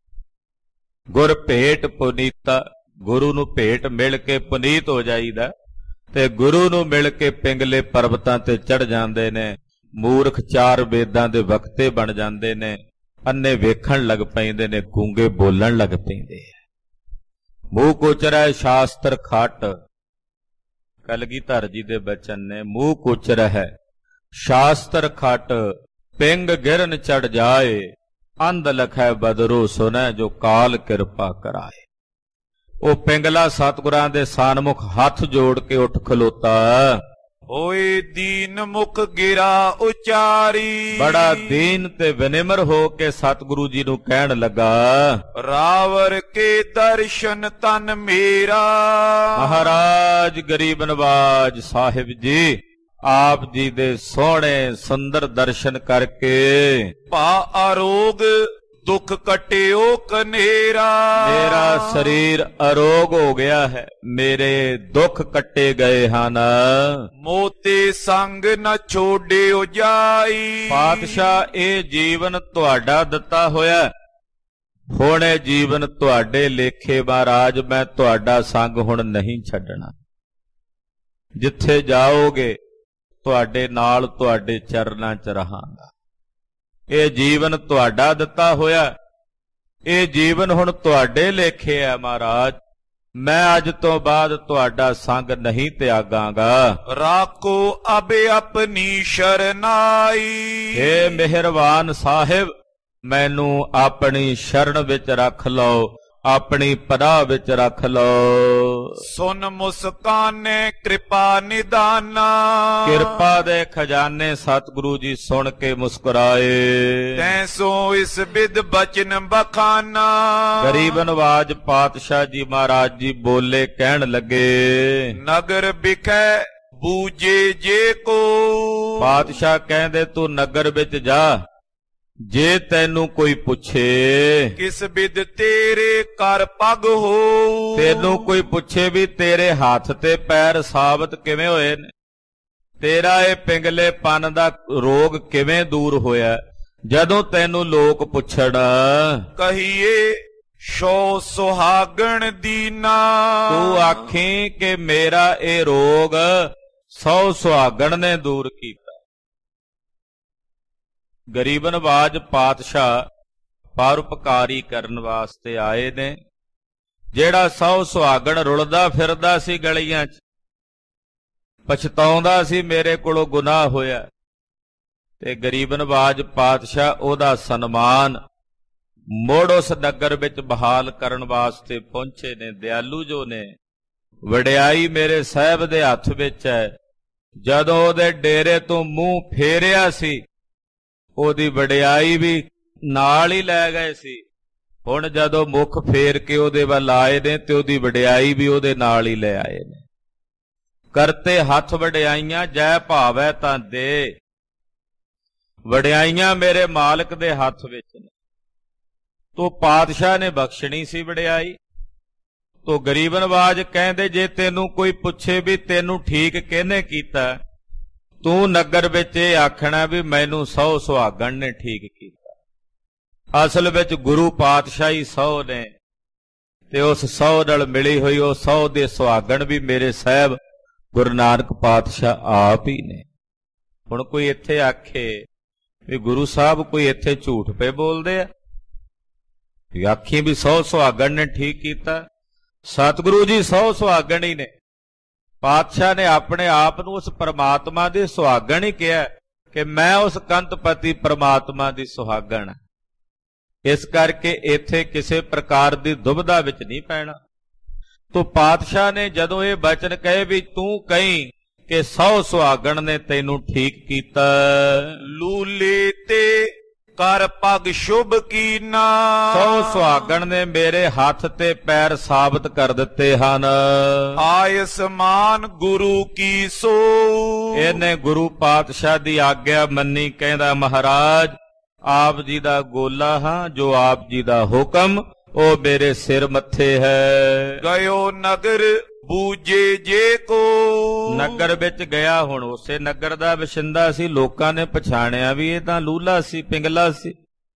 A: ਗੁਰ ਭੇਟ ਪੁਨੀਤਾ, ਗੁਰੂ ਨੂੰ ਭੇਟ ਮਿਲ ਕੇ ਪੁਨੀਤ ਹੋ ਜਾਈਦਾ ਤੇ ਗੁਰੂ ਨੂੰ ਮਿਲ ਕੇ ਪਿੰਗਲੇ ਪਰਬਤਾਂ ਤੇ ਚੜ੍ਹ ਜਾਂਦੇ ਨੇ। ਮੂਰਖ ਚਾਰ ਵੇਦਾਂ ਦੇ ਵਕਤੇ ਬਣ ਜਾਂਦੇ ਨੇ, ਅੰਨੇ ਵੇਖਣ ਲੱਗ ਪੈਂਦੇ ਨੇ, ਗੂੰਗੇ ਬੋਲਣ ਲੱਗ ਪੈਂਦੇ ਆ। ਮੂੰਹ ਕੋਚਰਾ ਸ਼ਾਸਤਰ ਖੱਟ, ਕਲਗੀਧਰ ਜੀ ਦੇ ਬਚਨ ਨੇ, ਮੂੰਹ ਕੋਚਰ ਹੈ ਸ਼ਾਸਤਰ ਖੱਟ, ਪਿੰਗ ਗਿਰਨ ਚੜ ਜਾਏ, ਅੰਧ ਲਖੈ ਬਦਰੋ ਸੁਨੈ, ਜੋ ਕਾਲ ਕਿਰਪਾ ਕਰਾਏ। ਉਹ ਪਿੰਗਲਾ ਸਤਿਗੁਰਾਂ ਦੇ ਸਾਨਮੁਖ ਹੱਥ ਜੋੜ ਕੇ ਉੱਠ ਖਲੋਤਾ।
B: ਹੋਏ ਦੀਨ ਮੁਖ ਗਿਰਾ ਉਚਾਰੀ।
A: ਬੜਾ ਦੀਨ ਤੇ ਵਿਨਿਮਰ ਹੋ ਕੇ ਸਤਿਗੁਰੂ ਜੀ ਨੂੰ ਕਹਿਣ ਲੱਗਾ,
B: ਰਾਵਰ ਕੇ ਦਰਸ਼ਨ ਤਨ ਮੇਰਾ।
A: ਮਹਾਰਾਜ ਗਰੀਬ ਨਵਾਜ ਸਾਹਿਬ ਜੀ, ਆਪ ਜੀ ਦੇ ਸੋਹਣੇ ਸੁੰਦਰ ਦਰਸ਼ਨ ਕਰਕੇ
B: ਭਾ ਅਰੋਗ ਦੁੱਖ ਕਟਿਓ ਕਨੇਰਾ।
A: ਮੇਰਾ ਸਰੀਰ ਅਰੋਗ ਹੋ ਗਿਆ ਹੈ, ਮੇਰੇ ਦੁੱਖ ਕੱਟੇ ਗਏ ਹਨ।
B: ਮੋਤੇ ਸੰਗ ਨ ਛੋੜਿਓ ਜਾਈ।
A: ਪਾਤਸ਼ਾਹ ਇਹ ਜੀਵਨ ਤੁਹਾਡਾ ਦਿੱਤਾ ਹੋਇਆ, ਹੁਣ ਇਹ ਜੀਵਨ ਤੁਹਾਡੇ ਲੇਖੇ। ਮਹਾਰਾਜ ਮੈਂ ਤੁਹਾਡਾ ਸੰਗ ਹੁਣ ਨਹੀਂ ਛੱਡਣਾ। ਜਿੱਥੇ ਜਾਓਗੇ ਤੁਹਾਡੇ ਨਾਲ, ਤੁਹਾਡੇ ਚਰਨਾਂ 'ਚ ਰਹਾਂਗਾ। ਇਹ ਜੀਵਨ ਤੁਹਾਡਾ ਦਿੱਤਾ ਹੋਇਆ, ਇਹ ਜੀਵਨ ਹੁਣ ਤੁਹਾਡੇ ਲੇਖੇ ਆ ਮਹਾਰਾਜ। ਮੈਂ ਅੱਜ ਤੋਂ ਬਾਅਦ ਤੁਹਾਡਾ ਸੰਗ ਨਹੀਂ ਤਿਆਗਾਂਗਾ।
B: ਰਾਖੋ ਅਬੇ ਆਪਣੀ ਸ਼ਰਨਾਈ।
A: ਹੇ ਮਿਹਰਬਾਨ ਸਾਹਿਬ, ਮੈਨੂੰ ਆਪਣੀ ਸ਼ਰਨ ਵਿੱਚ ਰੱਖ ਲਓ, ਆਪਣੀ ਪਨਾਹ ਵਿੱਚ ਰੱਖ ਲਓ।
B: ਸੁਨ ਮੁਸਕਾਨੇ ਕਿਰਪਾ ਨਿਦਾਨਾ।
A: ਕਿਰਪਾ ਦੇ ਖਜ਼ਾਨੇ ਸਤਿਗੁਰੂ ਜੀ ਸੁਣ ਕੇ ਮੁਸਕਰਾਏ।
B: ਤੈਸੋ ਇਸ ਬਿਦ ਬਚਨ ਬਖਾਨਾ।
A: ਗਰੀਬ ਨਵਾਜ ਪਾਤਸ਼ਾਹ ਜੀ ਮਹਾਰਾਜ ਜੀ ਬੋਲੇ, ਕਹਿਣ ਲੱਗੇ,
B: ਨਗਰ ਬਿਖੈ ਬੂਝੇ ਜੇ ਕੋ।
A: ਪਾਤਸ਼ਾਹ ਕਹਿੰਦੇ ਤੂੰ ਨਗਰ ਵਿੱਚ ਜਾ, ਜੇ ਤੈਨੂੰ ਕੋਈ ਪੁੱਛੇ
B: ਕਿਸ ਬਿਦ ਤੇਰੇ ਕਰ ਪਗ ਹੋ।
A: ਤੈਨੂੰ ਕੋਈ ਪੁੱਛੇ ਵੀ ਤੇਰੇ ਹੱਥ ਤੇ ਪੈਰ ਸਾਬਤ ਕਿਵੇਂ ਹੋਏ ਨੇ, ਤੇਰਾ ਇਹ ਪਿੰਗਲੇਪਨ ਦਾ ਰੋਗ ਕਿਵੇਂ ਦੂਰ ਹੋਇਆ, ਜਦੋਂ ਤੈਨੂੰ ਲੋਕ ਪੁੱਛਣ
B: ਕਹੀਏ ਸੋ ਸੁਹਾਗਣ ਦੀਨਾ।
A: ਤੂੰ ਆਖੀਂ ਕਿ ਮੇਰਾ ਇਹ ਰੋਗ 100 ਸੁਹਾਗਣ ਨੇ ਦੂਰ ਕੀਤਾ। ਗਰੀਬ ਨਵਾਜ ਪਾਤਸ਼ਾਹ ਪਰਉਪਕਾਰੀ ਕਰਨ ਵਾਸਤੇ ਆਏ ਨੇ। ਜਿਹੜਾ 100 ਸੁਹਾਗਣ ਰੁਲਦਾ ਫਿਰਦਾ ਸੀ ਗਲੀਆਂ 'ਚ, ਪਛਤਾਉਂਦਾ ਸੀ ਮੇਰੇ ਕੋਲੋਂ ਗੁਨਾਹ ਹੋਇਆ, ਤੇ ਗਰੀਬ ਨਵਾਜ ਪਾਤਸ਼ਾਹ ਉਹਦਾ ਸਨਮਾਨ ਮੁੜ ਉਸ ਨਗਰ ਵਿੱਚ ਬਹਾਲ ਕਰਨ ਵਾਸਤੇ ਪਹੁੰਚੇ ਨੇ। ਦਿਆਲੂ ਜੋ ਨੇ, ਵਡਿਆਈ ਮੇਰੇ ਸਾਹਿਬ ਦੇ ਹੱਥ ਵਿੱਚ ਹੈ। ਜਦੋਂ ਉਹਦੇ ਡੇਰੇ ਤੋਂ ਮੂੰਹ ਫੇਰਿਆ ਸੀ, ਉਹਦੀ ਵਡਿਆਈ ਵੀ ਨਾਲ ਹੀ ਲੈ ਗਏ ਸੀ। ਹੁਣ ਜਦੋਂ ਮੁੱਖ ਫੇਰ ਕੇ ਉਹਦੇ ਵੱਲ ਆਏ ਨੇ ਤੇ ਉਹਦੀ ਵਡਿਆਈ ਵੀ ਉਹਦੇ ਨਾਲ ਹੀ ਲੈ ਆਏ ਨੇ। ਕਰਤੇ ਹੱਥ ਵਡਿਆਈਆਂ ਜੈ ਭਾਵੈ ਤਾਂ ਦੇ। ਵਡਿਆਈਆਂ ਮੇਰੇ ਮਾਲਕ ਦੇ ਹੱਥ ਵਿੱਚ ਨੇ। ਤੋ ਪਾਤਸ਼ਾਹ ਨੇ ਬਖਸ਼ਣੀ ਸੀ ਵਡਿਆਈ। ਤੋ ਗਰੀਬ ਨਵਾਜ ਕਹਿੰਦੇ ਜੇ ਤੈਨੂੰ ਕੋਈ ਪੁੱਛੇ ਵੀ ਤੈਨੂੰ ਠੀਕ ਕਿਹਨੇ ਕੀਤਾ, ਤੂੰ ਨਗਰ ਵਿੱਚ ਇਹ ਆਖਣਾ ਵੀ ਮੈਨੂੰ 100 ਸੁਹਾਗਣ ਨੇ ਠੀਕ ਕੀਤਾ। ਅਸਲ ਵਿੱਚ ਗੁਰੂ ਪਾਤਸ਼ਾਹੀ 100 ਨੇ, ਤੇ ਉਸ 100 ਨਾਲ ਮਿਲੀ ਹੋਈ ਉਹ 100 ਦੇ ਸੁਹਾਗਣ ਵੀ ਮੇਰੇ ਸਾਹਿਬ ਗੁਰੂ ਨਾਨਕ ਪਾਤਸ਼ਾਹ ਆਪ ਹੀ ਨੇ। ਹੁਣ ਕੋਈ ਇੱਥੇ ਆਖੇ ਵੀ ਗੁਰੂ ਸਾਹਿਬ ਕੋਈ ਇੱਥੇ ਝੂਠ ਪੇ ਬੋਲਦੇ ਆ, ਆਖੀ ਵੀ 100 ਸੁਹਾਗਣ ਨੇ ਠੀਕ ਕੀਤਾ। ਸਤਿਗੁਰੂ ਜੀ 100 ਸੁਹਾਗਣ ਹੀ ਨੇ, ਪਾਤਸ਼ਾਹ ਨੇ ਆਪਣੇ ਆਪ ਨੂੰ ਉਸ ਪਰਮਾਤਮਾ ਦੀ ਸੁਹਾਗਣ ਹੀ ਕਿਹਾ ਕਿ ਮੈਂ ਉਸ ਕੰਤਪਤੀ ਪਰਮਾਤਮਾ ਦੀ ਸੁਹਾਗਣ। ਇਸ ਕਰਕੇ ਇੱਥੇ ਕਿਸੇ ਪ੍ਰਕਾਰ ਦੀ ਦੁਬਿਧਾ ਵਿੱਚ ਨਹੀਂ ਪੈਣਾ। ਤੋ ਪਾਤਸ਼ਾਹ ਨੇ ਜਦੋਂ ਇਹ ਬਚਨ ਕਹੇ ਵੀ ਤੂੰ ਕਹੀਂ ਕਿ 100 ਸੁਹਾਗਣ ਨੇ ਤੈਨੂੰ ਠੀਕ ਕੀਤਾ।
B: ਲੂਲੇ ਤੇ ਕਰ ਪਗ ਸ਼ੁਭ ਕੀਨਾ।
A: 100 ਸੁਹਾਗਣ ਨੇ ਮੇਰੇ ਹੱਥ ਤੇ ਪੈਰ ਸਾਬਤ ਕਰ ਦਿੱਤੇ ਹਨ।
B: ਆਯਸਮਾਨ ਗੁਰੂ ਕੀ ਸੋ।
A: ਇਹਨੇ ਗੁਰੂ ਪਾਤਸ਼ਾਹ ਦੀ ਆਗਿਆ ਮੰਨੀ। ਕਹਿੰਦਾ ਮਹਾਰਾਜ ਆਪ ਜੀ ਦਾ ਗੋਲਾ ਹਾਂ, ਜੋ ਆਪ ਜੀ ਦਾ ਹੁਕਮ ਉਹ ਮੇਰੇ ਸਿਰ ਮੱਥੇ ਹੈ।
B: ਗਇਓ ਨਗਰ ਬੂਝੇ ਜੇ ਕੋ।
A: ਨਗਰ ਵਿੱਚ ਗਿਆ, ਹੁਣ ਉਸੇ ਨਗਰ ਦਾ ਵਸਿੰਦਾ ਸੀ। ਲੋਕਾਂ ਨੇ ਪਛਾਣਿਆ ਵੀ ਇਹ ਤਾਂ ਲੂਲਾ ਸੀ, ਪਿੰਗਲਾ ਸੀ।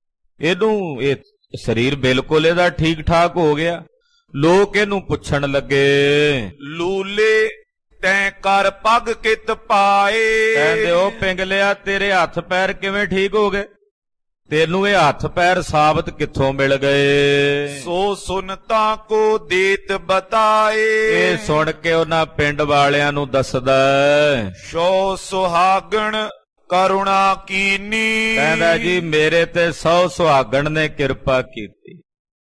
A: ਇਹਨੂੰ ਇਹ ਸਰੀਰ ਬਿਲਕੁਲ ਇਹਦਾ ਠੀਕ ਠਾਕ ਹੋ ਗਿਆ। ਲੋਕ ਇਹਨੂੰ ਪੁੱਛਣ ਲੱਗੇ
B: ਲੂਲੇ ਤੈਂ ਕਰ ਪੱਗ ਕਿਤ ਪਾਏ।
A: ਕਹਿੰਦੇ ਉਹ ਪਿੰਗਲਿਆ ਤੇਰੇ ਹੱਥ ਪੈਰ ਕਿਵੇਂ ਠੀਕ ਹੋ ਗਏ? ਤੈਨੂੰ ਇਹ ਹੱਥ ਪੈਰ ਸਾਬਤ ਕਿੱਥੋਂ ਮਿਲ ਗਏ?
B: ਸੋ ਸੁਨਤਾ ਕੋ ਦੇਤ ਬਤਾਏ।
A: ਇਹ ਸੁਣ ਕੇ ਉਹਨਾਂ ਪਿੰਡ ਵਾਲਿਆਂ ਨੂੰ ਦੱਸਦਾ
B: ਸੋ ਸੁਹਾਗਣ ਕਰੁਣਾ ਕੀਨੀ।
A: ਕਹਿੰਦਾ ਜੀ ਮੇਰੇ ਤੇ 100 ਸੁਹਾਗਣ ਨੇ ਕਿਰਪਾ ਕੀਤੀ।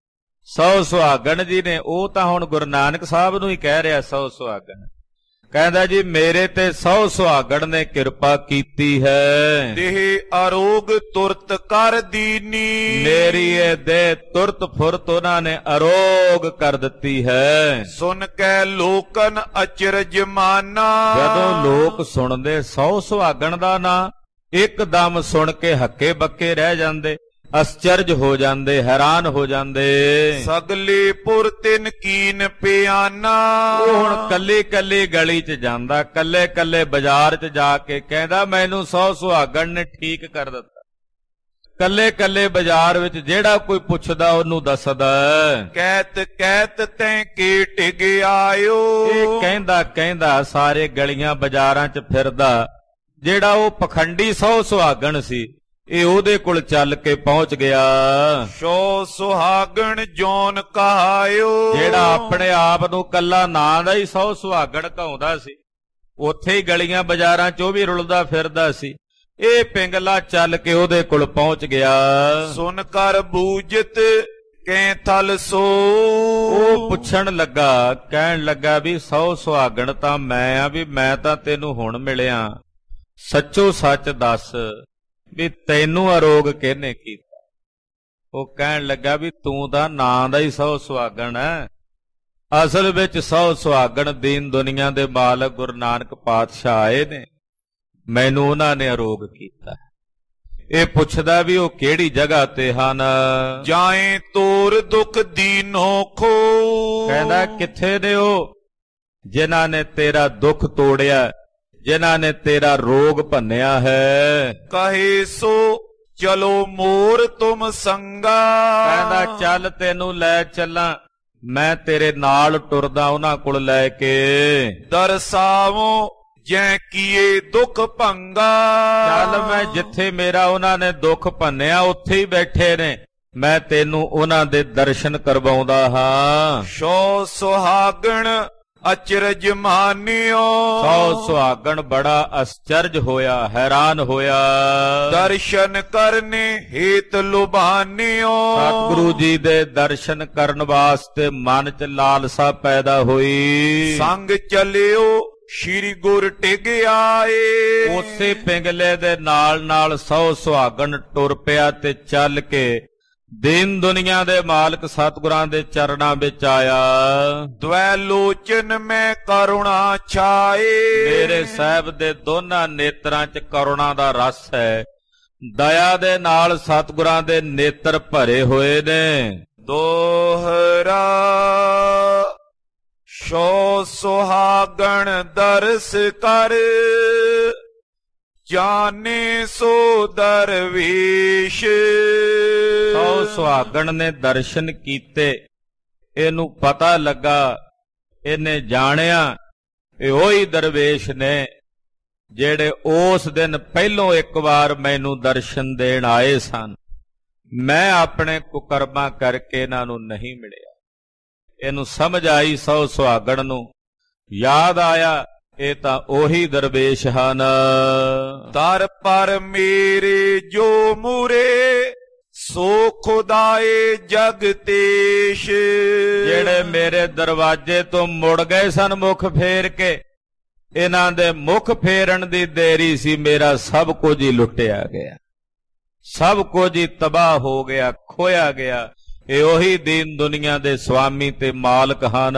A: 100 ਸੁਹਾਗਣ ਜੀ ਨੇ, ਉਹ ਤਾਂ ਹੁਣ ਗੁਰੂ ਨਾਨਕ ਸਾਹਿਬ ਨੂੰ ਹੀ ਕਹਿ ਰਿਹਾ 100 ਸੁਹਾਗਣ। ਕਹਿੰਦਾ ਜੀ ਮੇਰੇ ਤੇ 100 ਸੁਹਾਗਣ ਨੇ ਕਿਰਪਾ ਕੀਤੀ ਹੈ।
B: ਦੇਹ ਅਰੋਗ ਤੁਰਤ ਕਰ ਦੀਨੀ।
A: ਮੇਰੀ ਇਹ ਦੇਹ ਤੁਰਤ ਫੁਰਤ ਉਹਨਾਂ ਨੇ ਅਰੋਗ ਕਰ ਦਿੱਤੀ ਹੈ।
B: ਸੁਣ ਕੇ ਲੋਕਨ ਅਚਰਜ ਮਾਨਾ।
A: ਜਦੋਂ ਲੋਕ ਸੁਣਦੇ 100 ਸੁਹਾਗਣ ਦਾ ਨਾਂ, ਇੱਕਦਮ ਸੁਣ ਕੇ ਹੱਕੇ ਬੱਕੇ ਰਹਿ ਜਾਂਦੇ, ਅਸਚਰਜ ਹੋ ਜਾਂਦੇ, ਹੈਰਾਨ ਹੋ ਜਾਂਦੇ।
B: ਸਗਲੇ ਪੁਰ ਤਿਨ ਕੀਨ ਪਿਆਨਾ।
A: ਉਹ ਹੁਣ ਕੱਲੀ ਕੱਲੀ ਗਲੀ 'ਚ ਜਾਂਦਾ, ਕੱਲੇ ਕੱਲੇ ਬਾਜ਼ਾਰ 'ਚ ਜਾ ਕੇ ਕਹਿੰਦਾ ਮੈਨੂੰ 100 ਸੁਹਾਗਣ ਨੇ ਠੀਕ ਕਰ ਦਿੱਤਾ। ਕੱਲੇ ਕੱਲੇ ਬਾਜ਼ਾਰ ਵਿੱਚ ਜਿਹੜਾ ਕੋਈ ਪੁੱਛਦਾ ਉਹਨੂੰ ਦੱਸਦਾ
B: ਕਹਿਤ ਕਹਿਤ ਤੈਂ ਕੇ ਟਿਗ ਆਇਓ।
A: ਇਹ ਕਹਿੰਦਾ ਕਹਿੰਦਾ ਸਾਰੇ ਗਲੀਆਂ ਬਾਜ਼ਾਰਾਂ 'ਚ ਫਿਰਦਾ। ਜਿਹੜਾ ਉਹ ਪਖੰਡੀ 100 ਸੁਹਾਗਣ ਸੀ, ਇਹ ਉਹਦੇ ਕੋਲ ਚੱਲ ਕੇ ਪਹੁੰਚ ਗਿਆ।
B: ਸੋ ਸੁਹਾਗਣ ਜੋਨ ਕਹਾਇਓ।
A: ਜਿਹੜਾ ਆਪਣੇ ਆਪ ਨੂੰ ਕੱਲਾ ਨਾਂ ਦਾ ਹੀ 100 ਸੁਹਾਗਣ ਕਹਾਉਂਦਾ ਸੀ, ਉੱਥੇ ਹੀ ਗਲੀਆਂ ਬਾਜ਼ਾਰਾਂ 'ਚ ਉਹ ਵੀ ਰੁਲਦਾ ਫਿਰਦਾ ਸੀ। ਇਹ ਪਿੰਗਲਾ ਚੱਲ ਕੇ ਉਹਦੇ ਕੋਲ ਪਹੁੰਚ ਗਿਆ।
B: ਸੁਨ ਕਰ ਬੂਝਤ ਕੈ ਥਲ ਸੋ।
A: ਉਹ ਪੁੱਛਣ ਲੱਗਾ, ਕਹਿਣ ਲੱਗਾ ਵੀ 100 ਸੁਹਾਗਣ ਤਾਂ ਮੈਂ ਆ, ਵੀ ਮੈਂ ਤਾਂ ਤੈਨੂੰ ਹੁਣ ਮਿਲਿਆ, ਸੱਚੋ ਸੱਚ ਦੱਸ ਵੀ ਤੈਨੂੰ ਅਰੋਗ ਕਿਹਨੇ ਕੀਤਾ? ਉਹ ਕਹਿਣ ਲੱਗਾ ਵੀ ਤੂੰ ਤਾਂ ਨਾਂ ਦਾ ਹੀ 100 ਸੁਹਾਗਣ ਹੈ। ਅਸਲ ਵਿੱਚ 100 ਸੁਹਾਗਣ ਦੀਨ ਦੁਨੀਆ ਦੇ ਮਾਲਕ ਗੁਰੂ ਨਾਨਕ ਪਾਤਸ਼ਾਹ ਆਏ ਨੇ, ਮੈਨੂੰ ਉਹਨਾਂ ਨੇ ਅਰੋਗ ਕੀਤਾ। ਇਹ ਪੁੱਛਦਾ ਵੀ ਉਹ ਕਿਹੜੀ ਜਗ੍ਹਾ ਤੇ ਹਨ?
B: ਜਾਏ ਤੋਰ ਦੁੱਖ ਦੀਨੋ ਖੋ।
A: ਕਹਿੰਦਾ ਕਿੱਥੇ ਨੇ ਉਹ ਜਿਨ੍ਹਾਂ ਨੇ ਤੇਰਾ ਦੁੱਖ ਤੋੜਿਆ, ਜਿਨ੍ਹਾਂ ਨੇ ਤੇਰਾ ਰੋਗ ਭੰਨਿਆ ਹੈ?
B: ਕਹੇ ਸੋ ਚਲੋ ਮੋਰ ਤੁਮ ਸੰਗਾ।
A: ਕਹਿੰਦਾ ਚੱਲ ਤੈਨੂੰ ਲੈ ਚੱਲਾਂ, ਮੈਂ ਤੇਰੇ ਨਾਲ ਟੁਰਦਾ ਉਹਨਾਂ ਕੋਲ ਲੈ ਕੇ।
B: ਦਰਸਾਵੋ ਜੈ ਕੀਏ ਦੁੱਖ ਭੰਗਾ।
A: ਚੱਲ ਮੈਂ ਜਿੱਥੇ ਮੇਰਾ ਉਹਨਾਂ ਨੇ ਦੁੱਖ ਭੰਨਿਆ ਉੱਥੇ ਹੀ ਬੈਠੇ ਨੇ, ਮੈਂ ਤੈਨੂੰ ਉਹਨਾਂ ਦੇ ਦਰਸ਼ਨ ਕਰਵਾਉਂਦਾ ਹਾਂ।
B: ਸੋ ਸੁਹਾਗਣ ਅਚਰਜ ਮਾਨਿਓ।
A: 100 ਸੁਹਾਗਣ ਬੜਾ ਅਸਚਰਜ ਹੋਇਆ, ਹੈਰਾਨ ਹੋਇਆ।
B: ਦਰਸ਼ਨ ਕਰਨੇ ਹੇਤ ਲੁਭਾਨਿਓ।
A: ਸਤਿਗੁਰੂ ਜੀ ਦੇ ਦਰਸ਼ਨ ਕਰਨ ਵਾਸਤੇ ਮਨ 'ਚ ਲਾਲਸਾ ਪੈਦਾ ਹੋਈ।
B: ਸੰਗ ਚੱਲਿਓ ਸ਼੍ਰੀ ਗੁਰ ਟਿਗ ਆਏ।
A: ਉਸੇ ਪਿੰਗਲੇ ਦੇ ਨਾਲ ਨਾਲ 100 ਸੁਹਾਗਣ ਟੁਰ ਪਿਆ ਤੇ ਚੱਲ ਕੇ ਦੀਨ ਦੁਨੀਆ ਦੇ ਮਾਲਕ ਸਤਿਗੁਰਾਂ ਦੇ ਚਰਨਾਂ ਵਿੱਚ ਆਇਆ।
B: ਦ્વੈ ਲੋਚਨ ਮੈਂ ਕਰੁਣਾ ਛਾਏ।
A: ਮੇਰੇ ਸਾਹਿਬ ਦੇ ਦੋਨਾਂ ਨੇਤਰਾਂ 'ਚ ਕਰੁਣਾ ਦਾ ਰਸ ਹੈ। ਦਇਆ ਦੇ ਨਾਲ ਸਤਿਗੁਰਾਂ ਦੇ ਨੇਤਰ ਭਰੇ ਹੋਏ ਨੇ।
B: ਦੋਹਰਾ ਸੋ ਸੁਹਾਗਣ ਦਰਸ ਕਰ ਜਾਣੇ ਸੋ ਦਰਵੇਸ਼।
A: 100 ਸੁਹਾਗਣ ਨੇ ਦਰਸ਼ਨ ਕੀਤੇ, ਇਹਨੂੰ ਪਤਾ ਲੱਗਾ, ਇਹਨੇ ਜਾਣਿਆ ਇਹ ਉਹੀ ਦਰਵੇਸ਼ ਨੇ ਜਿਹੜੇ ਉਸ ਦਿਨ ਪਹਿਲੋਂ ਇੱਕ ਵਾਰ ਮੈਨੂੰ ਦਰਸ਼ਨ ਦੇਣ ਆਏ ਸਨ। ਮੈਂ ਆਪਣੇ ਕੁਕਰਮਾਂ ਕਰਕੇ ਇਹਨਾਂ ਨੂੰ ਨਹੀਂ ਮਿਲਿਆ। ਇਹਨੂੰ ਸਮਝ ਆਈ 100 ਸੁਹਾਗਣ ਨੂੰ ਯਾਦ ਆਇਆ ਇਹ ਤਾਂ ਉਹੀ ਦਰਵੇਸ਼ ਹਨ।
B: ਦਰ ਪਰ ਮੇਰੇ ਜੋ ਮੂਰੇ ਸੋ ਖੁਦਾਏ ਜਗਤੇਸ਼।
A: ਜਿਹੜੇ ਮੇਰੇ ਦਰਵਾਜ਼ੇ ਤੋਂ ਮੁੜ ਗਏ ਸਨ ਮੁਖ ਫੇਰ ਕੇ, ਇਹਨਾਂ ਦੇ ਮੁਖ ਫੇਰਨ ਦੀ ਦੇਰੀ ਸੀ, ਮੇਰਾ ਸਭ ਕੁਝ ਹੀ ਲੁੱਟਿਆ ਗਿਆ, ਸਭ ਕੁਝ ਹੀ ਤਬਾਹ ਹੋ ਗਿਆ, ਖੋਇਆ ਗਿਆ। ਇਹ ਉਹੀ ਦੀਨ ਦੁਨੀਆ ਦੇ ਸੁਆਮੀ ਤੇ ਮਾਲਕ ਹਨ।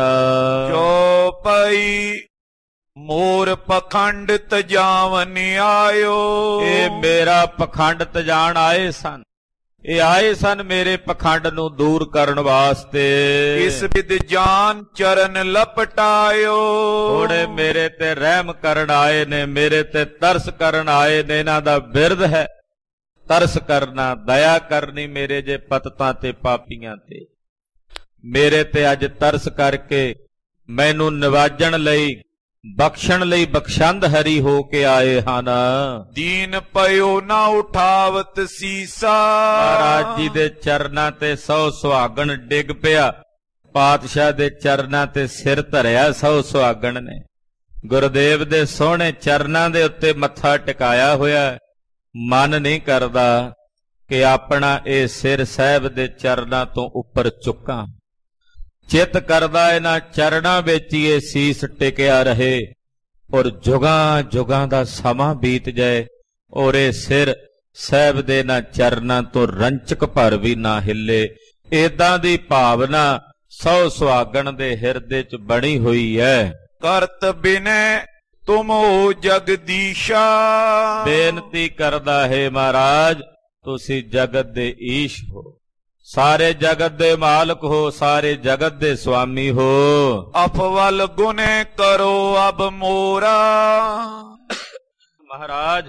B: ਚੌਪਈ ਮੋਰ ਪਖੰਡ ਤਜਾਵਨ ਆਇਓ।
A: ਇਹ ਮੇਰਾ ਪਖੰਡ ਤਜਾਣ ਆਏ ਸਨ, ਇਹ ਆਏ ਸਨ ਮੇਰੇ ਪਖੰਡ ਨੂੰ ਦੂਰ ਕਰਨ ਵਾਸਤੇ।
B: ਇਸ ਵਿਦ ਜਾਨ ਚਰਨ ਲਪਟਾਇਓ।
A: ਥੋੜੇ ਮੇਰੇ ਤੇ ਰਹਿਮ ਕਰਨ ਆਏ ਨੇ, ਮੇਰੇ ਤੇ ਤਰਸ ਕਰਨ ਆਏ ਨੇ। ਇਹਨਾਂ ਦਾ ਬਿਰਧ ਹੈ ਤਰਸ ਕਰਨਾ, ਦਇਆ ਕਰਨੀ ਮੇਰੇ ਜੇ ਪਤਤਾਂ ਤੇ ਪਾਪੀਆਂ ਤੇ। ਮੇਰੇ ਤੇ ਅੱਜ ਤਰਸ ਕਰਕੇ ਮੈਨੂੰ ਨਿਵਾਜਣ ਲਈ, ਬਖਸ਼ਣ ਲਈ ਬਖਸ਼ੰਦ ਹਰੀ ਹੋ ਕੇ ਆਏ ਹਨ।
B: ਦੀਨ ਪਇਓ ਨਾ ਉਠਾਵਤ ਸੀਸਾ।
A: ਮਹਾਰਾਜ ਜੀ ਦੇ ਚਰਨਾਂ ਤੇ 100 ਸੁਹਾਗਣ ਡਿੱਗ ਪਿਆ, ਪਾਤਸ਼ਾਹ ਦੇ ਚਰਨਾਂ ਤੇ ਸਿਰ ਧਰਿਆ 100 ਸੁਹਾਗਣ ਨੇ। ਗੁਰਦੇਵ ਦੇ ਸੋਹਣੇ ਚਰਨਾਂ ਦੇ ਉੱਤੇ ਮੱਥਾ ਟਿਕਾਇਆ ਹੋਇਆ। ਮਨ ਨਹੀਂ ਕਰਦਾ ਕਿ ਆਪਣਾ ਇਹ ਸਿਰ ਸਾਹਿਬ ਦੇ ਚਰਨਾਂ ਤੋਂ ਉੱਪਰ ਚੁੱਕਾਂ। ਚਿੱਤ ਕਰਦਾ ਇਹਨਾਂ ਚਰਨਾਂ ਵਿੱਚ ਹੀ ਇਹ ਸੀਸ ਟਿਕਿਆ ਰਹੇ ਔਰ ਜੁਗਾਂ ਜੁਗਾਂ ਦਾ ਸਮਾਂ ਬੀਤ ਜਾਏ ਔਰ ਇਹ ਸਿਰ ਸਾਹਿਬ ਦੇ ਇਹਨਾਂ ਚਰਨਾਂ ਤੋਂ ਰੰਚਕ ਭਰ ਵੀ ਨਾ ਹਿੱਲੇ। ਏਦਾਂ ਦੀ ਭਾਵਨਾ 100 ਸੁਹਾਗਣ ਦੇ ਹਿਰਦੇ 'ਚ ਬਣੀ ਹੋਈ ਹੈ।
B: ਕਰਤ ਬਿਨੈ ਤੁਮ ਹੋ ਜਗਦੀਸ਼ਾ।
A: ਬੇਨਤੀ ਕਰਦਾ ਹੈ ਮਹਾਰਾਜ, ਤੁਸੀਂ ਜਗਤ ਦੇ ਈਸ਼ ਹੋ, ਸਾਰੇ ਜਗਤ ਦੇ ਮਾਲਕ ਹੋ, ਸਾਰੇ ਜਗਤ ਦੇ ਸੁਆਮੀ ਹੋ।
B: ਅਫਵਲ ਗੁਨੇ ਕਰੋ ਅਬ ਮੋਰਾ।
A: ਮਹਾਰਾਜ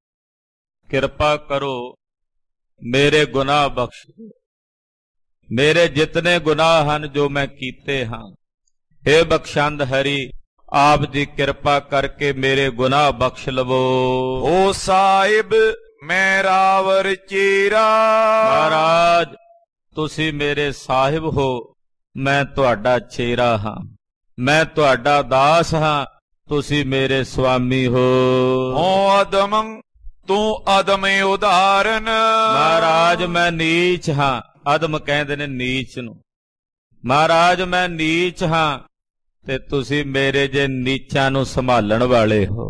A: ਕਿਰਪਾ ਕਰੋ, ਮੇਰੇ ਗੁਨਾਹ ਬਖਸ਼ ਦਿਓ, ਮੇਰੇ ਜਿਤਨੇ ਗੁਨਾਹ ਹਨ ਜੋ ਮੈਂ ਕੀਤੇ ਹਾਂ। हे ਬਖਸ਼ੰਦ ਹਰੀ, ਆਪ ਜੀ ਕਿਰਪਾ ਕਰਕੇ ਮੇਰੇ ਗੁਨਾਹ ਬਖਸ਼ ਲਵੋ।
B: ਓ ਸਾਹਿਬ ਮੈਂ ਰਾਵਰ ਚੇਰਾ।
A: ਮਹਾਰਾਜ ਤੁਸੀਂ ਮੇਰੇ ਸਾਹਿਬ ਹੋ, ਮੈਂ ਤੁਹਾਡਾ ਚੇਰਾ ਹਾਂ, ਮੈਂ ਤੁਹਾਡਾ ਦਾਸ ਹਾਂ, ਤੁਸੀਂ ਮੇਰੇ ਸੁਆਮੀ ਹੋ।
B: ਓ ਅਦਮ ਤੂੰ ਅਦਮ ਉਦਾਹਰਨ।
A: ਮਹਾਰਾਜ ਮੈਂ ਨੀਚ ਹਾਂ, ਅਦਮ ਕਹਿੰਦੇ ਨੇ ਨੀਚ ਨੂੰ। ਮਹਾਰਾਜ ਮੈਂ ਨੀਚ ਹਾਂ ਤੇ ਤੁਸੀਂ ਮੇਰੇ ਜੇ ਨੀਚਾਂ ਨੂੰ ਸੰਭਾਲਣ ਵਾਲੇ ਹੋ।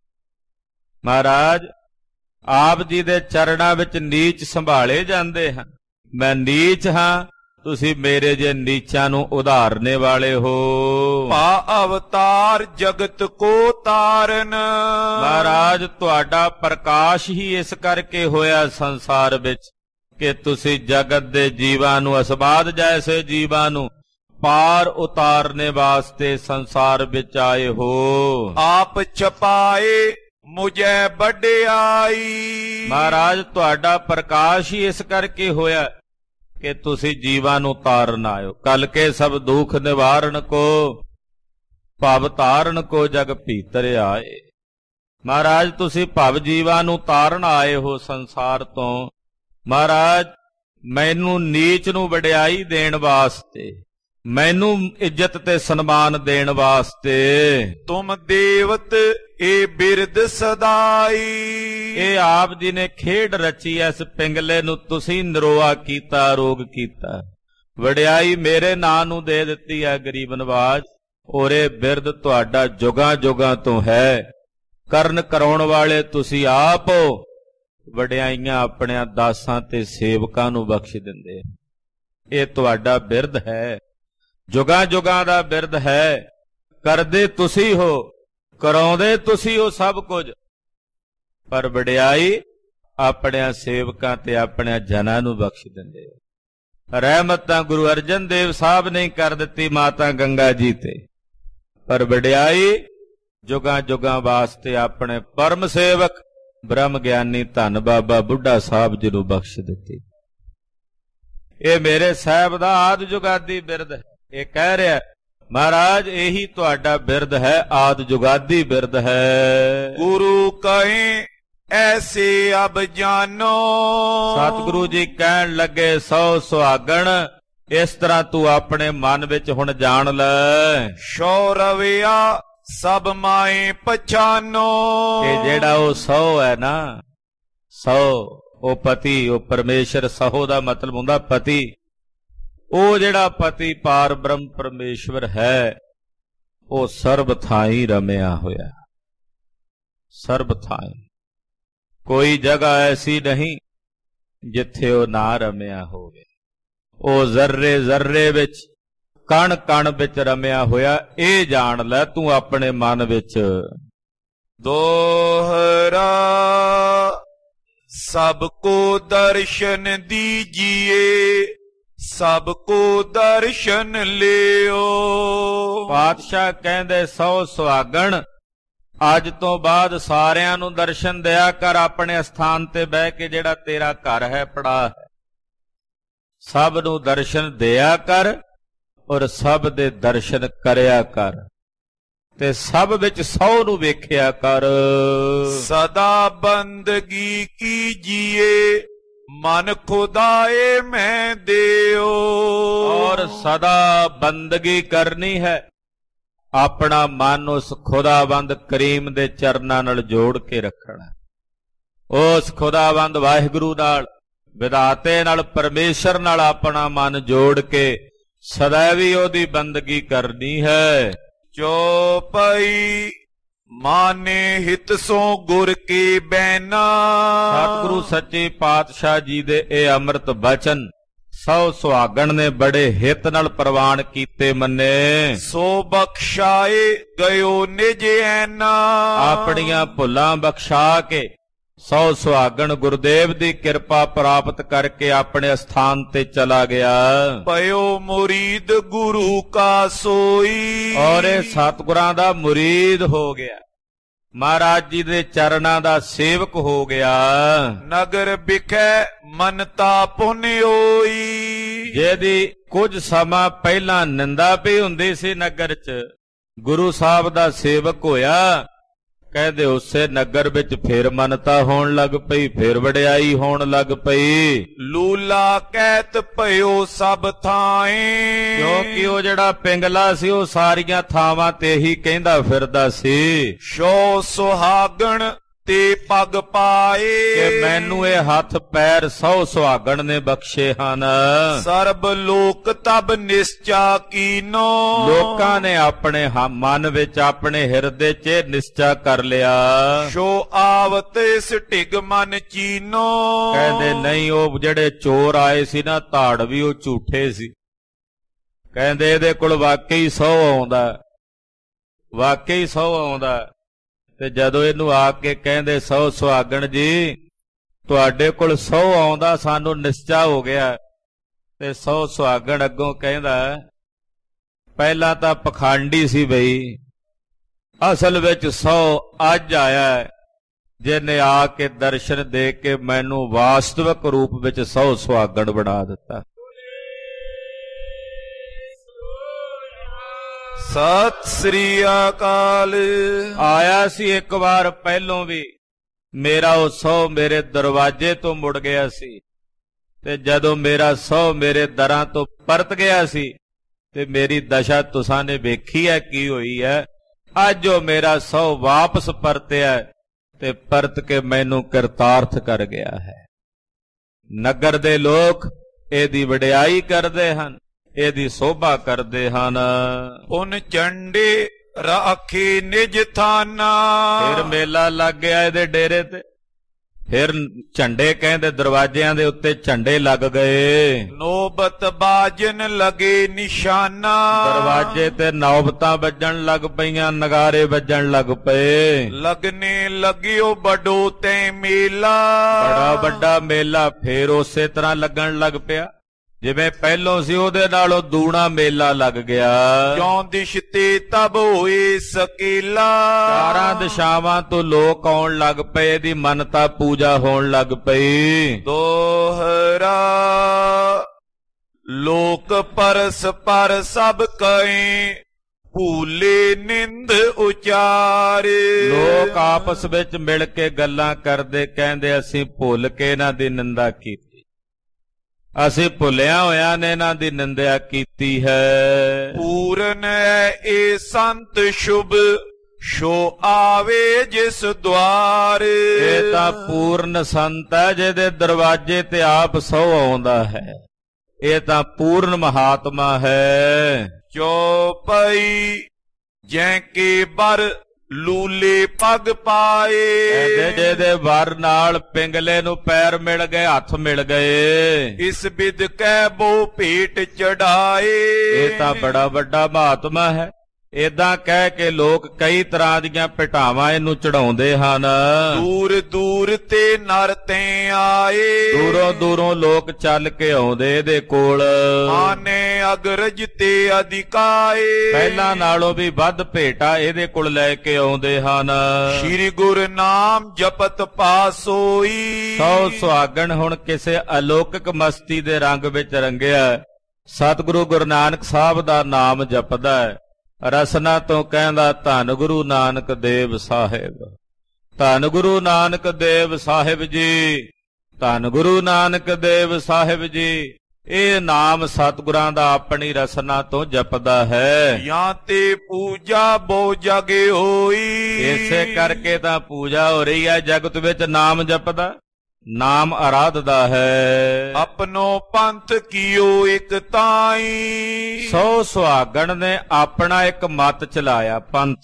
A: ਮਹਾਰਾਜ ਆਪ ਜੀ ਦੇ ਚਰਨਾਂ ਵਿੱਚ ਨੀਚ ਸੰਭਾਲੇ ਜਾਂਦੇ ਹਨ। ਮੈਂ ਨੀਚ ਹਾਂ, ਤੁਸੀਂ ਮੇਰੇ ਜੇ ਨੀਚਾਂ ਨੂੰ ਉਧਾਰਨੇ ਵਾਲੇ ਹੋ।
B: ਭਾ ਅਵਤਾਰ ਜਗਤ ਕੋ ਤਾਰਨ।
A: ਮਹਾਰਾਜ ਤੁਹਾਡਾ ਪ੍ਰਕਾਸ਼ ਹੀ ਇਸ ਕਰਕੇ ਹੋਇਆ ਸੰਸਾਰ ਵਿੱਚ ਕਿ ਤੁਸੀਂ ਜਗਤ ਦੇ ਜੀਵਾਂ ਨੂੰ, ਅਸਬਾਦ ਜੈਸੇ ਜੀਵਾਂ ਨੂੰ ਪਾਰ ਉਤਾਰਨੇ ਵਾਸਤੇ ਸੰਸਾਰ ਵਿੱਚ ਆਏ ਹੋ।
B: ਆਪ ਛਪਾਏ ਮੁਝੇ ਵਡਿਆਈ।
A: ਮਹਾਰਾਜ ਤੁਹਾਡਾ ਪ੍ਰਕਾਸ਼ ਹੀ ਇਸ ਕਰਕੇ ਹੋਇਆ ਕਿ ਤੁਸੀਂ ਜੀਵਾਂ ਨੂੰ ਤਾਰਨ ਆਇਓ। ਕਲ ਕੇ ਸਭ ਦੁਖ ਨਿਵਾਰਨ ਕੋ, ਭਵ ਤਾਰਨ ਕੋ ਜਗ ਭੀਤਰ ਆਏ। ਮਹਾਰਾਜ ਤੁਸੀਂ ਭਵ ਜੀਵਾਂ ਨੂੰ ਤਾਰਨ ਆਏ ਹੋ ਸੰਸਾਰ ਤੋਂ। ਮਹਾਰਾਜ ਮੈਨੂੰ ਨੀਚ ਨੂੰ ਵਡਿਆਈ ਦੇਣ ਵਾਸਤੇ, ਮੈਨੂੰ ਇੱਜ਼ਤ ਤੇ ਸਨਮਾਨ ਦੇਣ ਵਾਸਤੇ।
B: ਤੁਮ ਦੇਵਤ ਏ ਬਿਰਦ ਸਦਾਈ।
A: ਇਹ ਆਪ ਜੀ ਨੇ ਖੇਡ ਰਚੀ, ਇਸ ਪਿੰਗਲੇ ਨੂੰ ਤੁਸੀਂ ਨਿਰੋਆ ਕੀਤਾ, ਰੋਗ ਕੀਤਾ। ਵਡਿਆਈ ਮੇਰੇ ਨਾਂ ਨੂੰ ਦੇ ਦਿੱਤੀ ਹੈ ਗਰੀਬ ਨਵਾਜ, ਔਰ ਇਹ ਬਿਰਦ ਤੁਹਾਡਾ ਜੁਗਾਂ ਜੁਗਾਂ ਤੋਂ ਹੈ। ਕਰਨ ਕਰਾਉਣ ਵਾਲੇ ਤੁਸੀਂ ਆਪ ਹੋ। ਵਡਿਆਈਆਂ ਆਪਣਿਆਂ ਦਾਸਾਂ ਤੇ ਸੇਵਕਾਂ ਨੂੰ ਬਖਸ਼ ਦਿੰਦੇ। ਇਹ ਤੁਹਾਡਾ ਬਿਰਦ ਹੈ, ਜੁਗਾਂ ਜੁਗਾਂ ਦਾ ਬਿਰਦ ਹੈ। ਕਰਦੇ ਤੁਸੀਂ ਹੋ, ਕਰਾਉਂਦੇ ਤੁਸੀਂ ਹੋ ਸਭ ਕੁਝ, ਪਰ ਵਡਿਆਈ ਆਪਣਿਆਂ ਸੇਵਕਾਂ ਤੇ ਆਪਣਿਆਂ ਜਨਾਂ ਨੂੰ ਬਖਸ਼ ਦਿੰਦੇ। ਰਹਿਮਤਾਂ ਗੁਰੂ ਅਰਜਨ ਦੇਵ ਸਾਹਿਬ ਨੇ ਕਰ ਦਿੱਤੀ ਮਾਤਾ ਗੰਗਾ ਜੀ ਤੇ, ਪਰ ਵਡਿਆਈ ਜੁਗਾਂ ਜੁਗਾਂ ਵਾਸਤੇ ਆਪਣੇ ਪਰਮ ਸੇਵਕ ਬ੍ਰਹਮ ਗਿਆਨੀ ਧੰਨ ਬਾਬਾ ਬੁੱਢਾ ਸਾਹਿਬ ਜੀ ਨੂੰ ਬਖਸ਼ ਦਿੱਤੀ। ਇਹ ਮੇਰੇ ਸਾਹਿਬ ਦਾ ਆਦ ਜੁਗਾਦੀ ਬਿਰਦ ਹੈ। ਇਹ ਕਹਿ ਰਿਹਾ ਮਹਾਰਾਜ ਇਹੀ ਤੁਹਾਡਾ ਬਿਰਦ ਹੈ, ਆਦ ਜੁਗਾਦੀ ਬਿਰਦ ਹੈ।
B: ਗੁਰੂ ਕਹੇ ਐਸੇ ਅਬ ਜਾਨੋ।
A: ਸਤਿਗੁਰੂ ਜੀ ਕਹਿਣ ਲੱਗੇ 100 ਸੁਹਾਗਣ ਇਸ ਤਰ੍ਹਾਂ ਤੂੰ ਆਪਣੇ ਮਨ ਵਿੱਚ ਹੁਣ ਜਾਣ ਲੈ
B: ਸੋ ਰਵਿਆ ਸਭ ਮਾਏ ਪਛਾਨੋ।
A: ਕਿ ਜਿਹੜਾ ਉਹ ਸਹੁ ਹੈ ਨਾ, ਸਹੁ ਉਹ ਪਤੀ, ਉਹ ਪਰਮੇਸ਼ਰ। ਸਹੁ ਦਾ ਮਤਲਬ ਹੁੰਦਾ ਪਤੀ। ਉਹ ਜਿਹੜਾ ਪਤੀ ਪਾਰ ਬ੍ਰਹਮ ਪਰਮੇਸ਼ਵਰ ਹੈ, ਉਹ ਸਰਬ ਥਾਈਂ ਰਮਿਆ ਹੋਇਆ। ਸਰਬ ਥਾਈਂ ਕੋਈ ਜਗ੍ਹਾ ਐਸੀ ਨਹੀਂ ਜਿੱਥੇ ਉਹ ਨਾ ਰਮਿਆ ਹੋਵੇ। ਉਹ ਜ਼ਰਰੇ ਜ਼ਰਰੇ ਵਿੱਚ, ਕਣ ਕਣ ਵਿੱਚ ਰਮਿਆ ਹੋਇਆ। ਇਹ ਜਾਣ ਲੈ ਤੂੰ ਆਪਣੇ ਮਨ ਵਿੱਚ।
B: ਦੋਹਰਾ ਸਭ ਕੋ ਦਰਸ਼ਨ ਦੀਜੀਏ, ਸਭ ਕੋ ਦਰਸ਼ਨ ਲਿਓ।
A: ਪਾਤਸ਼ਾਹ ਕਹਿੰਦੇ ਸਹੁ ਸੁਹਾਗਣ, ਅੱਜ ਤੋਂ ਬਾਅਦ ਸਾਰਿਆਂ ਨੂੰ ਦਰਸ਼ਨ ਦਿਆ ਕਰ। ਆਪਣੇ ਸਥਾਨ ਤੇ ਬਹਿ ਕੇ ਜਿਹੜਾ ਤੇਰਾ ਘਰ ਹੈ, ਪੜਾ ਹੈ, ਸਭ ਨੂੰ ਦਰਸ਼ਨ ਦਿਆ ਕਰ ਔਰ ਸਭ ਦੇ ਦਰਸ਼ਨ ਕਰਿਆ ਕਰ ਤੇ ਸਭ ਵਿੱਚ ਸਹੁ ਨੂੰ ਵੇਖਿਆ ਕਰ।
B: ਸਦਾ ਬੰਦਗੀ ਕੀਜੀਏ, ਮਨ ਖੁਦਾਏ ਮੈਂ ਦਿਓ।
A: ਔਰ ਸਦਾ ਬੰਦਗੀ ਕਰਨੀ ਹੈ, ਆਪਣਾ ਮਨ ਉਸ ਖੁਦਾਵੰਦ ਕਰੀਮ ਦੇ ਚਰਨਾਂ ਨਾਲ ਜੋੜ ਕੇ ਰੱਖਣਾ। ਉਸ ਖੁਦਾਵੰਦ ਵਾਹਿਗੁਰੂ ਨਾਲ, ਵਿਧਾਤੇ ਨਾਲ, ਪਰਮੇਸ਼ਰ ਨਾਲ ਆਪਣਾ ਮਨ ਜੋੜ ਕੇ ਸदैवी ਉਹਦੀ ਬੰਦਗੀ ਕਰਨੀ ਹੈ।
B: ਚੌਪਈ ਮਾਨੇ ਹਿਤ ਸੋ ਗੁਰ ਕੀ ਬੈਨਾ।
A: ਸਤਿਗੁਰੂ ਸੱਚੇ ਪਾਤਸ਼ਾਹ ਜੀ ਦੇ ਇਹ ਅੰਮ੍ਰਿਤ ਬਚਨ ਸਹੁ ਸੁਹਾਗਣ ਨੇ ਬੜੇ ਹਿੱਤ ਨਾਲ ਪ੍ਰਵਾਨ ਕੀਤੇ ਮੰਨੇ।
B: ਸੋ ਬਖਸ਼ਾਏ ਗਇਓ ਨਿਜ ਐਨਾ।
A: ਆਪਣੀਆਂ ਭੁੱਲਾਂ ਬਖਸ਼ਾ ਕੇ ਸਹੁ ਸੁਹਾਗਣ ਗੁਰਦੇਵ ਦੀ ਕਿਰਪਾ ਪ੍ਰਾਪਤ ਕਰਕੇ ਆਪਣੇ ਸਥਾਨ ਤੇ ਚਲਾ ਗਿਆ।
B: ਪਇਓ ਮੁਰੀਦ ਗੁਰੂ ਕਾ ਸੋਈ।
A: ਔਰ ਇਹ ਸਤਿਗੁਰਾਂ ਦਾ ਮੁਰੀਦ ਹੋ ਗਿਆ, ਮਹਾਰਾਜ ਜੀ ਦੇ ਚਰਨਾਂ ਦਾ ਸੇਵਕ ਹੋ ਗਿਆ।
B: ਨਗਰ ਬਿਖੈ ਮਨਤਾ ਪੁੰਨ ਹੋਈ।
A: ਜਿਹਦੀ ਕੁਝ ਸਮਾਂ ਪਹਿਲਾਂ ਨਿੰਦਾ ਪਈ ਹੁੰਦੀ ਸੀ ਨਗਰ 'ਚ, ਗੁਰੂ ਸਾਹਿਬ ਦਾ ਸੇਵਕ ਹੋਇਆ। ਕਹਿੰਦੇ ਉਸੇ ਨਗਰ ਵਿੱਚ ਫਿਰ ਮਨਤਾ ਹੋਣ ਲੱਗ ਪਈ, ਫਿਰ ਵਡਿਆਈ ਹੋਣ ਲੱਗ ਪਈ।
B: ਲੂਲਾ ਕਹਿਤ ਭਇਓ ਸਭ ਥਾਏ।
A: ਕਿਉਂਕਿ ਉਹ ਜਿਹੜਾ ਪਿੰਗਲਾ ਸੀ ਉਹ ਸਾਰੀਆਂ ਥਾਵਾਂ ਤੇ ਹੀ ਕਹਿੰਦਾ ਫਿਰਦਾ ਸੀ,
B: ਸੋ ਸੁਹਾਗਣ ਤੇ ਪਗ ਪਾਏ।
A: ਕਿ ਮੈਨੂੰ ਇਹ ਹੱਥ ਪੈਰ ਸਹੁ ਸੁਹਾਗਣ ਨੇ ਬਖਸ਼ੇ ਹਨ।
B: ਸਰਬ ਲੋਕ ਤਬ ਨਿਸ਼ਚਾ ਕੀਨੋ।
A: ਲੋਕਾਂ ਨੇ ਆਪਣੇ ਮਨ ਵਿੱਚ, ਆਪਣੇ ਹਿਰਦੇ 'ਚ ਨਿਸ਼ਚਾ ਕਰ ਲਿਆ।
B: ਸੋ ਆਵਤ ਇਸ ਢਿਗ ਮਨ ਚੀਨੋ।
A: ਕਹਿੰਦੇ ਨਹੀਂ, ਉਹ ਜਿਹੜੇ ਚੋਰ ਆਏ ਸੀ ਨਾ, ਧਾੜ ਵੀ ਉਹ ਝੂਠੇ ਸੀ। ਕਹਿੰਦੇ ਇਹਦੇ ਕੋਲ ਵਾਕਈ ਸਹੁੰ ਆਉਂਦਾ, ਵਾਕਈ ਸਹੁੰ ਆਉਂਦਾ। ਤੇ ਜਦੋਂ ਇਹਨੂੰ ਆ ਕੇ ਕਹਿੰਦੇ ਸਹੁ ਸੁਹਾਗਣ ਜੀ ਤੁਹਾਡੇ ਕੋਲ ਸਹੁੰ ਆਉਂਦਾ, ਸਾਨੂੰ ਨਿਸ਼ਚਾ ਹੋ ਗਿਆ। ਤੇ ਸਹੁ ਸੁਹਾਗਣ ਅੱਗੋਂ ਕਹਿੰਦਾ ਪਹਿਲਾਂ ਤਾਂ ਪਖੰਡੀ ਸੀ ਬਈ, ਅਸਲ ਵਿੱਚ ਸਹੁੰ ਅੱਜ ਆਇਆ ਜਿਹਨੇ ਆ ਕੇ ਦਰਸ਼ਨ ਦੇ ਕੇ ਮੈਨੂੰ ਵਾਸਤਵਿਕ ਰੂਪ ਵਿੱਚ ਸਹੁ ਸੁਹਾਗਣ ਬਣਾ ਦਿੱਤਾ।
B: ਸਤਿ ਸ੍ਰੀ ਅਕਾਲ।
A: ਆਇਆ ਸੀ ਇੱਕ ਵਾਰ ਪਹਿਲੋਂ ਵੀ, ਮੇਰਾ ਉਹ ਸਹੁੰ ਮੇਰੇ ਦਰਵਾਜ਼ੇ ਤੋਂ ਮੁੜ ਗਿਆ ਸੀ। ਤੇ ਜਦੋਂ ਮੇਰਾ ਸਹੁੰ ਮੇਰੇ ਦਰਾਂ ਤੋਂ ਪਰਤ ਗਿਆ ਸੀ ਤੇ ਮੇਰੀ ਦਸ਼ਾ ਤੁਸਾਂ ਨੇ ਵੇਖੀ ਹੈ ਕੀ ਹੋਈ ਹੈ। ਅੱਜ ਉਹ ਮੇਰਾ ਸਹੁੰ ਵਾਪਸ ਪਰਤਿਆ ਤੇ ਪਰਤ ਕੇ ਮੈਨੂੰ ਕਿਰਤਾਰਥ ਕਰ ਗਿਆ ਹੈ। ਨਗਰ ਦੇ ਲੋਕ ਇਹਦੀ ਵਡਿਆਈ ਕਰਦੇ ਹਨ, ਇਹਦੀ ਸੋਭਾ ਕਰਦੇ ਹਨ।
B: ਉਨ ਚੰਡੇ ਰਾਖੇ ਨਿਜ ਥਾਨਾ।
A: ਫਿਰ ਮੇਲਾ ਲੱਗ ਗਿਆ ਇਹਦੇ ਡੇਰੇ ਤੇ, ਫਿਰ ਝੰਡੇ ਕਹਿੰਦੇ ਦਰਵਾਜ਼ਿਆਂ ਦੇ ਉੱਤੇ ਝੰਡੇ ਲੱਗ ਗਏ।
B: ਨੋਬਤ ਬਾਜਨ ਲਗੇ ਨਿਸ਼ਾਨਾ।
A: ਦਰਵਾਜ਼ੇ ਤੇ ਨੌਬਤਾਂ ਵੱਜਣ ਲੱਗ ਪਈਆਂ, ਨਗਾਰੇ ਵੱਜਣ ਲੱਗ ਪਏ।
B: ਲਗਨੇ ਲਗਿਓ ਬੜੋ ਤੈ ਮੇਲਾ।
A: ਬੜਾ ਵੱਡਾ ਮੇਲਾ ਫੇਰ ਉਸੇ ਤਰ੍ਹਾਂ ਲੱਗਣ ਲੱਗ ਪਿਆ ਜਿਵੇਂ ਪਹਿਲੋਂ ਸੀ, ਉਹਦੇ ਨਾਲੋਂ ਦੂਣਾ ਮੇਲਾ ਲੱਗ ਗਿਆ।
B: ਕਿਉਂ ਦਿਸ਼ ਤੇ ਤਬ ਹੋਏ ਸਕੇਲਾ।
A: ਚਾਰਾਂ ਦਿਸ਼ਾਵਾਂ ਤੋਂ ਲੋਕ ਆਉਣ ਲੱਗ ਪਏ, ਇਹਦੀ ਮੰਨਤਾ ਪੂਜਾ ਹੋਣ ਲੱਗ ਪਈ।
B: ਦੋਹਰਾ ਲੋਕ ਪਰਸ ਪਰ ਸਭ ਕਹੇ, ਭੂਲੇ ਨਿੰਦ ਉਚਾਰੇ।
A: ਲੋਕ ਆਪਸ ਵਿੱਚ ਮਿਲ ਕੇ ਗੱਲਾਂ ਕਰਦੇ, ਕਹਿੰਦੇ ਅਸੀਂ ਭੁੱਲ ਕੇ ਇਹਨਾਂ ਦੀ ਨਿੰਦਾ ਕੀਤੀ, ਅਸੀਂ ਭੁੱਲਿਆ ਹੋਇਆਂ ਨੇ ਇਹਨਾਂ ਦੀ ਨਿੰਦਿਆ ਕੀਤੀ ਹੈ।
B: ਪੂਰਨ ਹੈ ਇਹ ਸੰਤ ਸ਼ੁਭ ਸੋ ਆਵੇ ਜਿਸ ਦੁਆਰ।
A: ਇਹ ਤਾਂ ਪੂਰਨ ਸੰਤ ਹੈ ਜਿਹਦੇ ਦਰਵਾਜ਼ੇ ਤੇ ਆਪ ਸੌ ਆਉਂਦਾ ਹੈ। ਇਹ ਤਾਂ ਪੂਰਨ ਮਹਾਤਮਾ ਹੈ।
B: ਚੌਪਈ ਜੈ ਕੇ ਬਰ ਲੂਲੇ ਪੱਗ ਪਾਏ।
A: ਜਿਹਦੇ ਵਰ ਨਾਲ ਪਿੰਗਲੇ ਨੂੰ ਪੈਰ ਮਿਲ ਗਏ, ਹੱਥ ਮਿਲ ਗਏ।
B: ਇਸ ਬਿਦ ਕਹਿ ਬੋ ਭੇਟ ਚੜਾਏ।
A: ਇਹ ਤਾਂ ਬੜਾ ਵੱਡਾ ਮਹਾਤਮਾ ਹੈ। ਏਦਾਂ ਕਹਿ ਕੇ ਲੋਕ ਕਈ ਤਰ੍ਹਾਂ ਦੀਆਂ ਭੇਟਾਵਾਂ ਇਹਨੂੰ ਚੜਾਉਂਦੇ ਹਨ।
B: ਦੂਰ ਦੂਰ ਤੇ ਨਰ ਤੇ ਆਏ।
A: ਦੂਰੋਂ ਦੂਰੋਂ ਲੋਕ ਚੱਲ ਕੇ ਆਉਂਦੇ ਇਹਦੇ ਕੋਲ।
B: ਮਾਨੇ ਅਗਰਜ ਤੇ ਅਧਿਕਾਏ।
A: ਪਹਿਲਾਂ ਨਾਲੋਂ ਵੀ ਵੱਧ ਭੇਟਾ ਇਹਦੇ ਕੋਲ ਲੈ ਕੇ ਆਉਂਦੇ ਹਨ।
B: ਸ੍ਰੀ ਗੁਰੂ ਨਾਮ ਜਪਤ ਪਾਸੋਈ।
A: ਸੌ ਸੁਹਾਗਣ ਹੁਣ ਕਿਸੇ ਅਲੌਕਿਕ ਮਸਤੀ ਦੇ ਰੰਗ ਵਿੱਚ ਰੰਗਿਆ ਸਤਿਗੁਰੂ ਗੁਰੂ ਨਾਨਕ ਸਾਹਿਬ ਦਾ ਨਾਮ ਜਪਦਾ ਹੈ। ਰਸਨਾ ਤੋਂ ਕਹਿੰਦਾ ਧੰਨ ਗੁਰੂ ਨਾਨਕ ਦੇਵ ਸਾਹਿਬ, ਧੰਨ ਗੁਰੂ ਨਾਨਕ ਦੇਵ ਸਾਹਿਬ ਜੀ, ਧੰਨ ਗੁਰੂ ਨਾਨਕ ਦੇਵ ਸਾਹਿਬ ਜੀ। ਇਹ ਨਾਮ ਸਤਿਗੁਰਾਂ ਦਾ ਆਪਣੀ ਰਸਨਾ ਤੋਂ ਜਪਦਾ ਹੈ।
B: ਜਾਂ ਤੇ ਪੂਜਾ ਬਹੁ ਜਗ ਹੋਈ।
A: ਇਸੇ ਕਰਕੇ ਤਾਂ ਪੂਜਾ ਹੋ ਰਹੀ ਹੈ ਜਗਤ ਵਿੱਚ। ਨਾਮ ਜਪਦਾ, ਨਾਮ ਆਰਾਧਦਾ ਹੈ।
B: ਆਪਣੋ ਪੰਥ ਕੀਓ ਇੱਕ ਤਾਈ।
A: ਸੌ ਸੁਹਾਗਣ ਨੇ ਆਪਣਾ ਇੱਕ ਮਤ ਚਲਾਇਆ, ਪੰਥ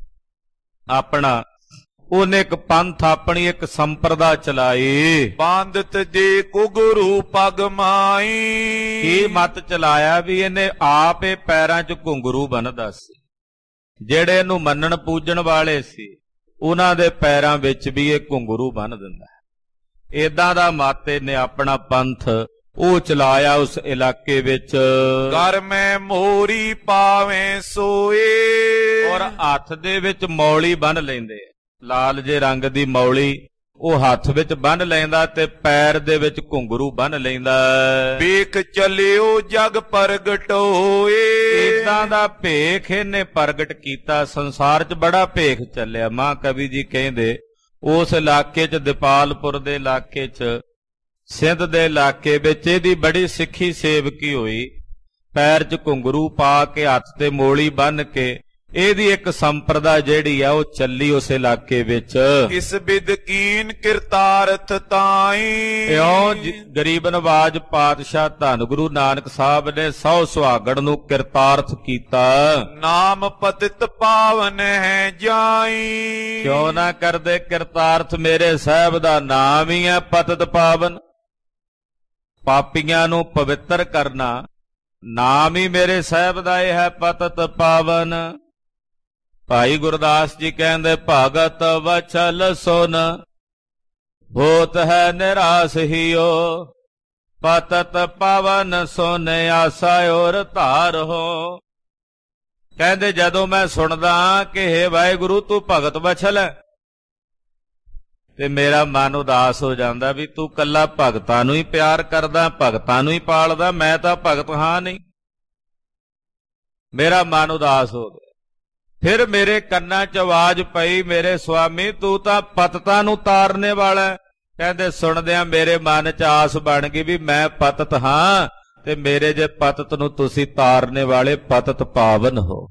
A: ਆਪਣਾ। ਉਹਨੇ ਇੱਕ ਪੰਥ, ਆਪਣੀ ਇੱਕ ਸੰਪਰਦਾ ਚਲਾਈ।
B: ਬਾਂਧਤ ਦੇ ਘੁੰਗਰੂ ਪਗ ਮਾਈ।
A: ਕੀ ਮਤ ਚਲਾਇਆ ਵੀ ਇਹਨੇ ਆਪ ਇਹ ਪੈਰਾਂ 'ਚ ਘੁੰਗਰੂ ਬੰਨ੍ਹਦਾ ਸੀ। ਜਿਹੜੇ ਇਹਨੂੰ ਮੰਨਣ ਪੂਜਣ ਵਾਲੇ ਸੀ ਉਹਨਾਂ ਦੇ ਪੈਰਾਂ ਵਿੱਚ ਵੀ ਇਹ ਘੁੰਗਰੂ ਬੰਨ੍ਹ ਦਿੰਦਾ। ਏਦਾਂ ਦਾ ਮਤ ਇਹਨੇ ਆਪਣਾ ਪੰਥ ਉਹ ਚਲਾਇਆ ਉਸ ਇਲਾਕੇ ਵਿੱਚ।
B: ਘਰ ਮੈਂ ਮੋਰੀ ਪਾਵੇਂ ਸੋਏ।
A: ਔਰ ਹੱਥ ਦੇ ਵਿੱਚ ਮੌਲੀ ਬੰਨ੍ਹ ਲੈਂਦੇ, ਲਾਲ ਜੇ ਰੰਗ ਦੀ ਮੌਲੀ ਉਹ ਹੱਥ ਵਿੱਚ ਬੰਨ੍ਹ ਲੈਂਦਾ ਤੇ ਪੈਰ ਦੇ ਵਿੱਚ ਘੁੰਗਰੂ ਬੰਨ੍ਹ ਲੈਂਦਾ।
B: ਵੇਖ ਚੱਲਿਓ ਜਗ ਪ੍ਰਗਟ ਹੋਏ।
A: ਏਦਾਂ ਦਾ ਭੇਖ ਇਹਨੇ ਪ੍ਰਗਟ ਕੀਤਾ। ਸੰਸਾਰ 'ਚ ਬੜਾ ਭੇਖ ਚੱਲਿਆ। ਮਹਾਂਕਵੀ ਜੀ ਕਹਿੰਦੇ ਉਸ ਇਲਾਕੇ 'ਚ, ਦੀਪਾਲਪੁਰ ਦੇ ਇਲਾਕੇ 'ਚ, ਸਿੰਧ ਦੇ ਇਲਾਕੇ ਵਿੱਚ ਇਹਦੀ ਬੜੀ ਸਿੱਖੀ ਸੇਵਕੀ ਹੋਈ। ਪੈਰ 'ਚ ਘੁੰਗਰੂ ਪਾ ਕੇ, ਹੱਥ ਤੇ ਮੋਲੀ ਬੰਨ੍ਹ ਕੇ ਇਹਦੀ ਇੱਕ ਸੰਪਰਦਾ ਜਿਹੜੀ ਆ ਉਹ ਚੱਲੀ ਉਸ ਇਲਾਕੇ ਵਿੱਚ।
B: ਇਸ ਬਿਦ ਕੀਨ ਕਿਰਤਾਰਥ ਤਾਈ।
A: ਇਉਂ ਗਰੀਬ ਨਵਾਜ ਪਾਤਸ਼ਾਹ ਧੰਨ ਗੁਰੂ ਨਾਨਕ ਸਾਹਿਬ ਨੇ ਸੌ ਸੁਹਾਗਣ ਨੂੰ ਕਿਰਤਾਰਥ ਕੀਤਾ।
B: ਨਾਮ ਪਤਿਤ ਪਾਵਨ ਹੈ ਜਾਈ।
A: ਕਿਉਂ ਨਾ ਕਰਦੇ ਕਿਰਤਾਰਥ? ਮੇਰੇ ਸਾਹਿਬ ਦਾ ਨਾਮ ਹੀ ਹੈ ਪਤਿਤ ਪਾਵਨ। ਪਾਪੀਆਂ ਨੂੰ ਪਵਿੱਤਰ ਕਰਨਾ ਨਾਮ ਹੀ ਮੇਰੇ ਸਾਹਿਬ ਦਾ ਇਹ ਹੈ ਪਤਿਤ ਪਾਵਨ। ਭਾਈ ਗੁਰਦਾਸ ਜੀ ਕਹਿੰਦੇ ਭਗਤ ਵਚਲ ਸੁਨ ਹੋਤ ਹੈ ਨਿਰਾਸ ਹੀਓ। ਪਤਿਤ ਪਾਵਨ ਸੁਨ ਆਸਾ ਔਰ ਧਾਰ ਹੋ। ਕਹਿੰਦੇ ਜਦੋਂ ਮੈਂ ਸੁਣਦਾ ਕਿ ਹੇ ਵਾਹਿਗੁਰੂ ਤੂੰ ਭਗਤ ਵਛਲ ਹੈ ਤੇ ਮੇਰਾ ਮਨ ਉਦਾਸ ਹੋ ਜਾਂਦਾ ਵੀ ਤੂੰ ਕੱਲਾ ਭਗਤਾਂ ਨੂੰ ਹੀ ਪਿਆਰ ਕਰਦਾ, ਭਗਤਾਂ ਨੂੰ ਹੀ ਪਾਲਦਾ, ਮੈਂ ਤਾਂ ਭਗਤ ਹਾਂ ਨਹੀਂ। ਮੇਰਾ ਮਨ ਉਦਾਸ ਹੋ ਗਿਆ। ਫਿਰ ਮੇਰੇ ਕੰਨਾਂ 'ਚ ਆਵਾਜ਼ ਪਈ, ਮੇਰੇ ਸੁਆਮੀ ਤੂੰ ਤਾਂ ਪਤਤਾਂ ਨੂੰ ਤਾਰਨੇ ਵਾਲਾ। ਕਹਿੰਦੇ ਸੁਣਦਿਆਂ ਮੇਰੇ ਮਨ 'ਚ ਆਸ ਬਣ ਗਈ ਵੀ ਮੈਂ ਪਤਤ ਹਾਂ ਤੇ ਮੇਰੇ ਜੇ ਪਤਤ ਨੂੰ ਤੁਸੀਂ ਤਾਰਨੇ ਵਾਲੇ ਪਤਤ ਪਾਵਨ ਹੋ।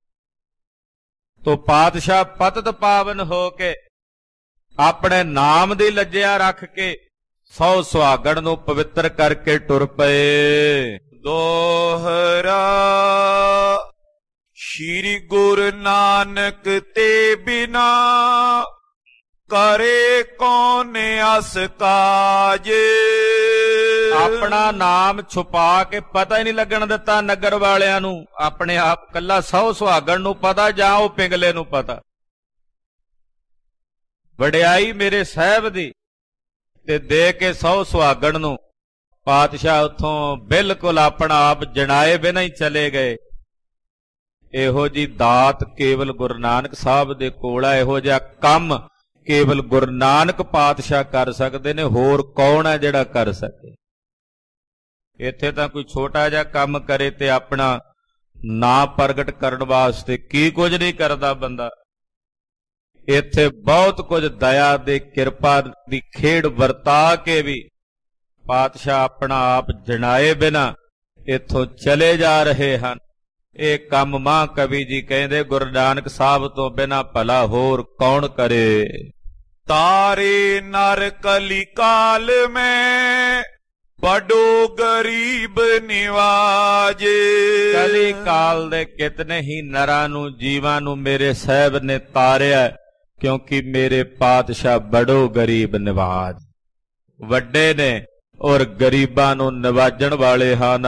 A: ਤੋ ਪਾਤਸ਼ਾਹ ਪਤਤ ਪਾਵਨ ਹੋ ਕੇ ਆਪਣੇ ਨਾਮ ਦੀ ਲੱਜਿਆ ਰੱਖ ਕੇ ਸੌ ਸੁਹਾਗਣ ਨੂੰ ਪਵਿੱਤਰ ਕਰਕੇ ਟੁਰ ਪਏ।
B: ਦੋਹਰਾ ਸ਼੍ਰੀ ਗੁਰੂ ਨਾਨਕ ਤੇ ਬਿਨਾ ਕਰੇ ਕੌਣ ਅਸ ਕਾਜ।
A: ਆਪਣਾ ਨਾਮ ਛੁਪਾ ਕੇ ਪਤਾ ਹੀ ਨਹੀਂ ਲੱਗਣ ਦਿੱਤਾ ਨਗਰ ਵਾਲਿਆਂ ਨੂੰ। ਆਪਣੇ ਆਪ ਕੱਲਾ ਸੌ ਸੁਹਾਗਣ ਨੂੰ ਪਤਾ ਜਾਂ ਉਹ ਪਿੰਗਲੇ ਨੂੰ ਪਤਾ। ਵਡਿਆਈ ਮੇਰੇ ਸਾਹਿਬ ਦੀ ਤੇ ਦੇ ਕੇ ਸੌ ਸੁਹਾਗਣ ਨੂੰ ਪਾਤਸ਼ਾਹ ਉੱਥੋਂ ਬਿਲਕੁਲ ਆਪਣਾ ਆਪ ਜਣਾਏ ਬਿਨਾਂ ਹੀ ਚਲੇ ਗਏ। ਇਹੋ ਜੀ ਦਾਤ ਕੇਵਲ ਗੁਰੂ ਨਾਨਕ ਸਾਹਿਬ ਦੇ ਕੋਲ ਆ। ਇਹੋ ਜਿਹਾ ਕੰਮ ਕੇਵਲ ਗੁਰੂ ਨਾਨਕ ਪਾਤਸ਼ਾਹ ਕਰ ਸਕਦੇ ਨੇ। ਹੋਰ ਕੌਣ ਹੈ ਜਿਹੜਾ ਕਰ ਸਕੇ? ਇੱਥੇ ਤਾਂ ਕੋਈ ਛੋਟਾ ਜਿਹਾ ਕੰਮ ਕਰੇ ਤੇ ਆਪਣਾ ਨਾਂ ਪ੍ਰਗਟ ਕਰਨ ਵਾਸਤੇ ਕੀ ਕੁਝ ਨਹੀਂ ਕਰਦਾ ਬੰਦਾ। ਇੱਥੇ ਬਹੁਤ ਕੁਝ ਦਇਆ ਦੇ ਕਿਰਪਾ ਦੀ ਖੇਡ ਵਰਤਾ ਕੇ ਵੀ ਪਾਤਸ਼ਾਹ ਆਪਣਾ ਆਪ ਜਣਾਏ ਬਿਨਾ ਇੱਥੋਂ ਚਲੇ ਜਾ ਰਹੇ ਹਨ। ਇਹ ਕੰਮ ਮਹਾਂਕਵੀ ਜੀ ਕਹਿੰਦੇ ਗੁਰੂ ਨਾਨਕ ਸਾਹਿਬ ਤੋਂ ਬਿਨਾ ਭਲਾ ਹੋਰ ਕੌਣ ਕਰੇ।
B: ਤਾਰੇ ਨਰ ਕਲੀ ਕਾਲ ਮੈਂ ਬੜੋ ਗਰੀਬ ਨਿਵਾਜੇ।
A: ਕਲੀ ਕਾਲ ਦੇ ਕਿਤਨੇ ਹੀ ਨਰਾਂ ਨੂੰ ਜੀਵਾਂ ਨੂੰ ਮੇਰੇ ਸਾਹਿਬ ਨੇ ਤਾਰਿਆ, ਕਿਉਂਕਿ ਮੇਰੇ ਪਾਤਸ਼ਾਹ ਬੜੋ ਗਰੀਬ ਨਿਵਾਜ ਵੱਡੇ ਨੇ ਔਰ ਗਰੀਬਾਂ ਨੂੰ ਨਿਵਾਜਣ ਵਾਲੇ ਹਨ।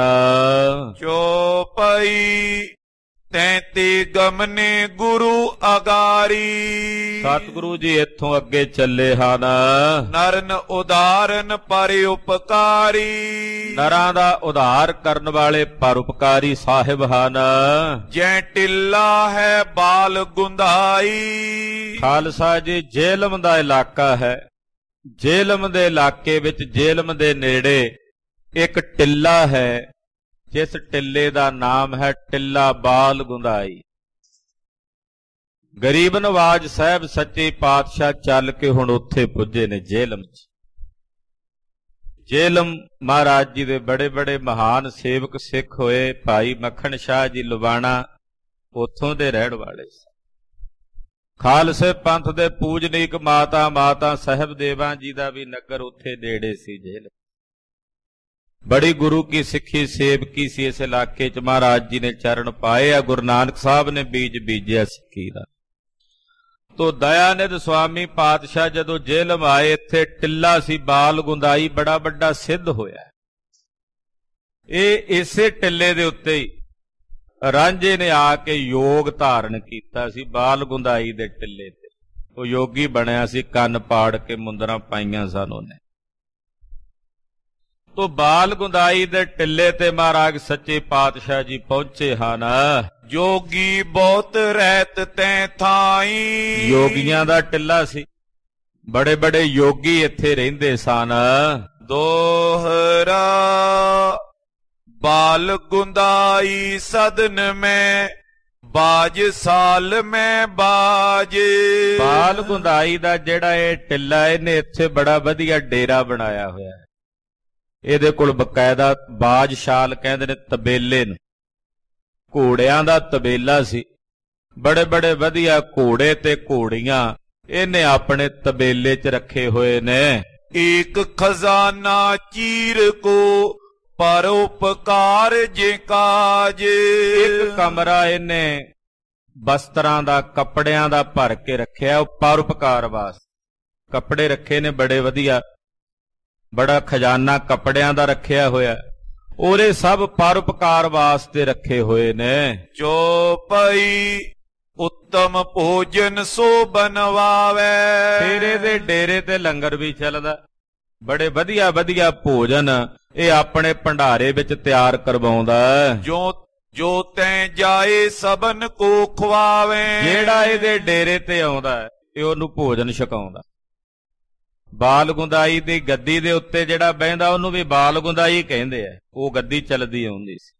B: ਚੌਪਈ ਤੈਂਤੀ ਗਮਨੇ ਗੁਰੂ ਅਗਾਰੀ।
A: ਸਤਿਗੁਰੂ ਜੀ ਇੱਥੋਂ ਅੱਗੇ ਚੱਲੇ ਹਨ।
B: ਨਰਨ ਉਦਾਰਨ ਪਰ ਉਪਕਾਰੀ।
A: ਨਰਾਂ ਦਾ ਉਧਾਰ ਕਰਨ ਵਾਲੇ ਪਰਉਪਕਾਰੀ ਸਾਹਿਬ ਹਨ।
B: ਜੈ ਟਿੱਲਾ ਹੈ ਬਾਲ ਗੁੰਦਾਈ।
A: ਖਾਲਸਾ ਜੀ ਜੇਹਲਮ ਦਾ ਇਲਾਕਾ ਹੈ। ਜੇਹਲਮ ਦੇ ਇਲਾਕੇ ਵਿੱਚ ਜੇਹਲਮ ਦੇ ਨੇੜੇ ਇੱਕ ਟਿੱਲਾ ਹੈ, ਜਿਸ ਟਿੱਲੇ ਦਾ ਨਾਮ ਹੈ ਟਿੱਲਾ ਬਾਲ ਗੁੰਦਾਈ। ਗਰੀਬ ਨਵਾਜ ਸਾਹਿਬ ਸੱਚੇ ਪਾਤਸ਼ਾਹ ਚੱਲ ਕੇ ਹੁਣ ਉੱਥੇ ਪੁੱਜੇ ਨੇ ਜੇਹਲਮ 'ਚ। ਜੇਹਲਮ ਮਹਾਰਾਜ ਜੀ ਦੇ ਬੜੇ ਬੜੇ ਮਹਾਨ ਸੇਵਕ ਸਿੱਖ ਹੋਏ ਭਾਈ ਮੱਖਣ ਸ਼ਾਹ ਜੀ ਲੁਬਾਣਾ ਉੱਥੋਂ ਦੇ ਰਹਿਣ ਵਾਲੇ ਸੀ। ਖਾਲਸੇ ਪੰਥ ਦੇ ਪੂਜਨੀਕ ਮਾਤਾ ਸਾਹਿਬ ਦੇਵਾਂ ਜੀ ਦਾ ਵੀ ਨਗਰ ਉੱਥੇ ਨੇੜੇ ਸੀ ਜੇਹਲਮ। ਬੜੀ ਗੁਰੂ ਕੀ ਸਿੱਖੀ ਸੇਵਕੀ ਸੀ ਇਸ ਇਲਾਕੇ 'ਚ। ਮਹਾਰਾਜ ਜੀ ਨੇ ਚਰਨ ਪਾਏ ਆ, ਗੁਰੂ ਨਾਨਕ ਸਾਹਿਬ ਨੇ ਬੀਜ ਬੀਜਿਆ ਸਿੱਖੀ ਦਾ। ਤੋ ਦਇਆਨੰਦ ਸੁਆਮੀ ਪਾਤਸ਼ਾਹ ਜਦੋਂ ਜੇਹਲਮ ਆਏ, ਇੱਥੇ ਟਿੱਲਾ ਸੀ ਬਾਲ ਗੁੰਦਾਈ ਬੜਾ ਵੱਡਾ ਸਿੱਧ ਹੋਇਆ। ਇਹ ਇਸੇ ਟਿੱਲੇ ਦੇ ਉੱਤੇ ਹੀ ਰਾਂਝੇ ਨੇ ਆ ਕੇ ਯੋਗ ਧਾਰਨ ਕੀਤਾ ਸੀ। ਬਾਲ ਗੁੰਦਾਈ ਦੇ ਟਿੱਲੇ ਤੇ ਉਹ ਯੋਗੀ ਬਣਿਆ ਸੀ, ਕੰਨ ਪਾੜ ਕੇ ਮੁੰਦਰਾਂ ਪਾਈਆਂ ਸਨ ਉਹਨੇ। ਤੋ ਬਾਲ ਗੁੰਦਾਈ ਦੇ ਟਿੱਲੇ ਤੇ ਮਹਾਰਾਜ ਸੱਚੇ ਪਾਤਸ਼ਾਹ ਜੀ ਪਹੁੰਚੇ ਹਨ।
B: ਜੋਗੀ ਬਹੁਤ ਰਹਿਤ ਤੈਂ ਥਾਈ।
A: ਯੋਗੀਆਂ ਦਾ ਟਿੱਲਾ ਸੀ, ਬੜੇ ਬੜੇ ਯੋਗੀ ਇੱਥੇ ਰਹਿੰਦੇ ਸਨ।
B: ਦੋਹਰਾ ਬਾਲ ਗੁੰਦਾਈ ਸਦਨ ਮੈਂ ਬਾਜ ਸਾਲ ਮੈਂ ਬਾਜੇ।
A: ਬਾਲ ਗੁੰਦਾਈ ਦਾ ਜਿਹੜਾ ਇਹ ਟਿੱਲਾ, ਇਹਨੇ ਇੱਥੇ ਬੜਾ ਵਧੀਆ ਡੇਰਾ ਬਣਾਇਆ ਹੋਇਆ ਹੈ। ਇਹਦੇ ਕੋਲ ਬਕਾਇਦਾ ਬਾਜਸ਼ਾਲ ਕਹਿੰਦੇ ਨੇ ਤਬੇਲੇ ਨੂੰ, ਘੋੜਿਆਂ ਦਾ ਤਬੇਲਾ ਸੀ। ਬੜੇ ਬੜੇ ਵਧੀਆ ਘੋੜੇ ਤੇ ਘੋੜੀਆਂ ਇਹਨੇ ਆਪਣੇ ਤਬੇਲੇ 'ਚ ਰੱਖੇ ਹੋਏ ਨੇ।
B: ਇੱਕ ਖਜ਼ਾਨਾ ਚੀਰ ਕੋ ਪਰਉਪਕਾਰ ਜੇ ਕਾਜ।
A: ਇੱਕ ਕਮਰਾ ਇਹਨੇ ਬਸਤਰਾਂ ਦਾ ਕੱਪੜਿਆਂ ਦਾ ਭਰ ਕੇ ਰੱਖਿਆ, ਉਹ ਪਰਉਪਕਾਰ ਵਾਸਤੇ ਕੱਪੜੇ ਰੱਖੇ ਨੇ ਬੜੇ ਵਧੀਆ। ਬੜਾ ਖਜ਼ਾਨਾ ਕੱਪੜਿਆਂ ਦਾ ਰੱਖਿਆ ਹੋਇਆ, ਉਹਦੇ ਸਭ ਪਰਉਪਕਾਰ ਵਾਸਤੇ ਰੱਖੇ ਹੋਏ ਨੇ।
B: ਚੌਪਈ ਉੱਤਮ ਭੋਜਨ ਸੋ ਬਨਵਾਵੇ।
A: ਫਿਰ ਇਹਦੇ ਡੇਰੇ ਤੇ ਲੰਗਰ ਵੀ ਚੱਲਦਾ, ਬੜੇ ਵਧੀਆ ਵਧੀਆ ਭੋਜਨ ਇਹ ਆਪਣੇ ਭੰਡਾਰੇ ਵਿੱਚ ਤਿਆਰ ਕਰਵਾਉਂਦਾ।
B: ਜੋ ਤੈਂ ਜਾਏ ਸਬਨ ਕੋ ਖਵਾਵੇ।
A: ਜਿਹੜਾ ਇਹਦੇ ਡੇਰੇ ਤੇ ਆਉਂਦਾ ਇਹ ਉਹਨੂੰ ਭੋਜਨ ਛਕਾਉਂਦਾ। ਬਾਲ ਗੁੰਦਾਈ ਦੀ ਗੱਦੀ ਦੇ ਉੱਤੇ ਜਿਹੜਾ ਬਹਿੰਦਾ ਉਹਨੂੰ ਵੀ ਬਾਲ ਗੁੰਦਾਈ ਕਹਿੰਦੇ ਆ, ਉਹ ਗੱਦੀ ਚੱਲਦੀ ਆਉਂਦੀ ਸੀ।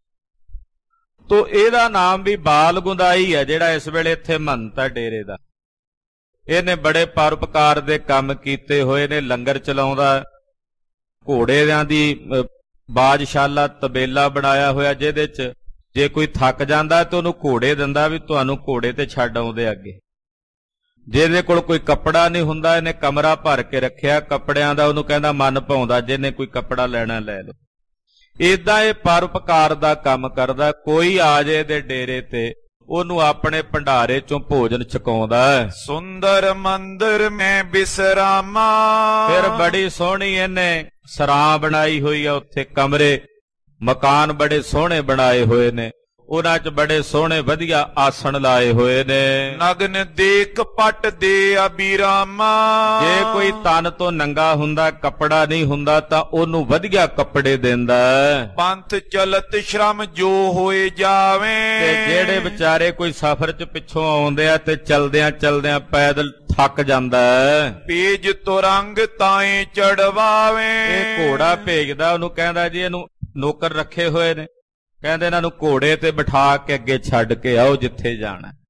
A: ਤੋ ਇਹਦਾ ਨਾਮ ਵੀ ਬਾਲ ਗੁੰਦਾਈ ਹੈ, ਜਿਹੜਾ ਇਸ ਵੇਲੇ ਇੱਥੇ ਮਹੰਤ ਹੈ ਡੇਰੇ ਦਾ। ਇਹਨੇ ਬੜੇ ਪਰਉਪਕਾਰ ਦੇ ਕੰਮ ਕੀਤੇ ਹੋਏ ਨੇ, ਲੰਗਰ ਚਲਾਉਂਦਾ। ਘੋੜਿਆਂ ਦੀ ਬਾਜਸ਼ਾਲਾ ਤਬੇਲਾ ਬਣਾਇਆ ਹੋਇਆ, ਜਿਹਦੇ 'ਚ ਜੇ ਕੋਈ ਥੱਕ ਜਾਂਦਾ ਤੇ ਉਹਨੂੰ ਘੋੜੇ ਦਿੰਦਾ ਵੀ ਤੁਹਾਨੂੰ ਘੋੜੇ ਤੇ ਛੱਡ ਆਉਂਦੇ ਅੱਗੇ। ਜਿਹਦੇ ਕੋਲ ਕੋਈ ਕੱਪੜਾ ਨਹੀਂ ਹੁੰਦਾ, ਇਹਨੇ ਕਮਰਾ ਭਰ ਕੇ ਰੱਖਿਆ ਕੱਪੜਿਆਂ ਦਾ, ਉਹਨੂੰ ਕਹਿੰਦਾ ਮਨ ਭਾਉਂਦਾ ਜਿਹਨੇ ਕੋਈ ਕੱਪੜਾ ਲੈਣਾ ਲੈ ਲਓ। ਏਦਾਂ ਇਹ ਪਰਉਪਕਾਰ ਦਾ ਕੰਮ ਕਰਦਾ। ਕੋਈ ਆ ਜੇ ਇਹਦੇ ਡੇਰੇ ਤੇ ਉਹਨੂੰ ਆਪਣੇ ਭੰਡਾਰੇ ਚੋਂ ਭੋਜਨ ਛਕਾਉਂਦਾ।
B: ਸੁੰਦਰ ਮੰਦਰ ਮੈਂ ਬਿਸਰਾਮਾ।
A: ਫਿਰ ਬੜੀ ਸੋਹਣੀ ਇਹਨੇ ਸਰਾਂ ਬਣਾਈ ਹੋਈ ਆ, ਉੱਥੇ ਕਮਰੇ ਮਕਾਨ ਬੜੇ ਸੋਹਣੇ ਬਣਾਏ ਹੋਏ ਨੇ, ਉਹਨਾਂ 'ਚ ਬੜੇ ਸੋਹਣੇ ਵਧੀਆ ਆਸਣ ਲਾਏ ਹੋਏ ਨੇ।
B: ਨਗਨ ਦੇਖ ਪਟ ਦੇ ਅਬੀਰਾਮਾ।
A: ਜੇ ਕੋਈ ਤਨ ਤੋਂ ਨੰਗਾ ਹੁੰਦਾ, ਕੱਪੜਾ ਨਹੀਂ ਹੁੰਦਾ, ਤਾਂ ਉਹਨੂੰ ਵਧੀਆ ਕੱਪੜੇ ਦਿੰਦਾ।
B: ਪੰਥ ਚਲਤ ਸ਼ਰਮ ਜੋ ਹੋਏ ਜਾਵੇ।
A: ਤੇ ਜਿਹੜੇ ਵਿਚਾਰੇ ਕੋਈ ਸਫ਼ਰ 'ਚ ਪਿੱਛੋਂ ਆਉਂਦੇ ਆ ਤੇ ਚਲਦਿਆਂ ਚਲਦਿਆਂ ਪੈਦਲ ਥੱਕ ਜਾਂਦਾ,
B: ਪੇਜ ਤੁਰੰਗ ਤਾਏ ਚੜਵਾਵੇ।
A: ਇਹ ਘੋੜਾ ਭੇਜਦਾ, ਉਹਨੂੰ ਕਹਿੰਦਾ ਜੀ ਇਹਨੂੰ ਨੌਕਰ ਰੱਖੇ ਹੋਏ ਨੇ, ਕਹਿੰਦੇ ਇਹਨਾਂ ਨੂੰ ਘੋੜੇ ਤੇ ਬਿਠਾ ਕੇ ਅੱਗੇ ਛੱਡ ਕੇ ਆਓ ਜਿੱਥੇ ਜਾਣਾ।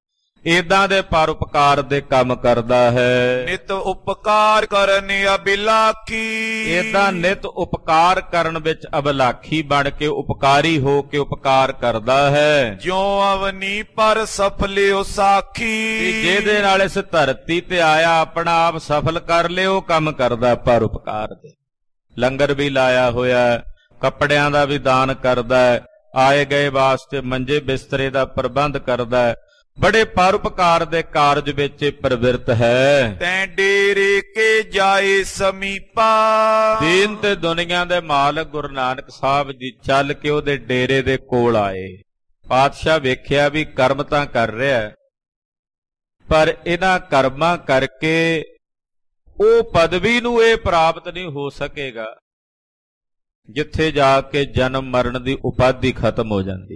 A: ਏਦਾਂ ਦੇ ਪਰਉਪਕਾਰ ਦੇ ਕੰਮ ਕਰਦਾ ਹੈ।
B: ਨਿਤ ਉਪਕਾਰ ਕਰਨ ਅਬਿਲਾਖੀ,
A: ਏਦਾਂ ਨਿਤ ਉਪਕਾਰ ਕਰਨ ਵਿੱਚ ਅਬਲਾਖੀ ਬਣ ਕੇ ਉਪਕਾਰੀ ਹੋ ਕੇ ਉਪਕਾਰ ਕਰਦਾ ਹੈ।
B: ਜਿਉ ਅਵਨੀ ਪਰ ਸਫਲਿਓ ਸਾਖੀ,
A: ਜਿਹਦੇ ਨਾਲ ਇਸ ਧਰਤੀ ਤੇ ਆਇਆ ਆਪਣਾ ਆਪ ਸਫਲ ਕਰ ਲਿਓ ਕੰਮ ਕਰਦਾ ਪਰਉਪਕਾਰ ਦੇ। ਲੰਗਰ ਵੀ ਲਾਇਆ ਹੋਇਆ, ਕੱਪੜਿਆਂ ਦਾ ਵੀ ਦਾਨ ਕਰਦਾ ਹੈ, ਆਏ ਗਏ ਵਾਸਤੇ ਮੰਜੇ ਬਿਸਤਰੇ ਦਾ ਪ੍ਰਬੰਧ ਕਰਦਾ ਹੈ। ਬੜੇ ਪਰਉਪਕਾਰ ਦੇ ਕਾਰਜ ਵਿੱਚ ਪ੍ਰਵਿਰਤ ਹੈ।
B: ਤੈਂ ਡੇਰੇ ਕੇ ਜਾਏ ਸਮੀਪਾ,
A: ਦੀਨ ਤੇ ਦੁਨੀਆ ਦੇ ਮਾਲਕ ਗੁਰੂ ਨਾਨਕ ਸਾਹਿਬ ਜੀ ਚੱਲ ਕੇ ਉਹਦੇ ਡੇਰੇ ਦੇ ਕੋਲ ਆਏ। ਪਾਤਸ਼ਾਹ ਵੇਖਿਆ ਵੀ ਕਰਮ ਤਾਂ ਕਰ ਰਿਹਾ, ਪਰ ਇਹਨਾਂ ਕਰਮਾਂ ਕਰਕੇ ਉਹ ਪਦਵੀ ਨੂੰ ਇਹ ਪ੍ਰਾਪਤ ਨਹੀਂ ਹੋ ਸਕੇਗਾ ਜਿੱਥੇ ਜਾ ਕੇ ਜਨਮ ਮਰਨ ਦੀ ਉਪਾਧੀ ਖਤਮ ਹੋ ਜਾਂਦੀ।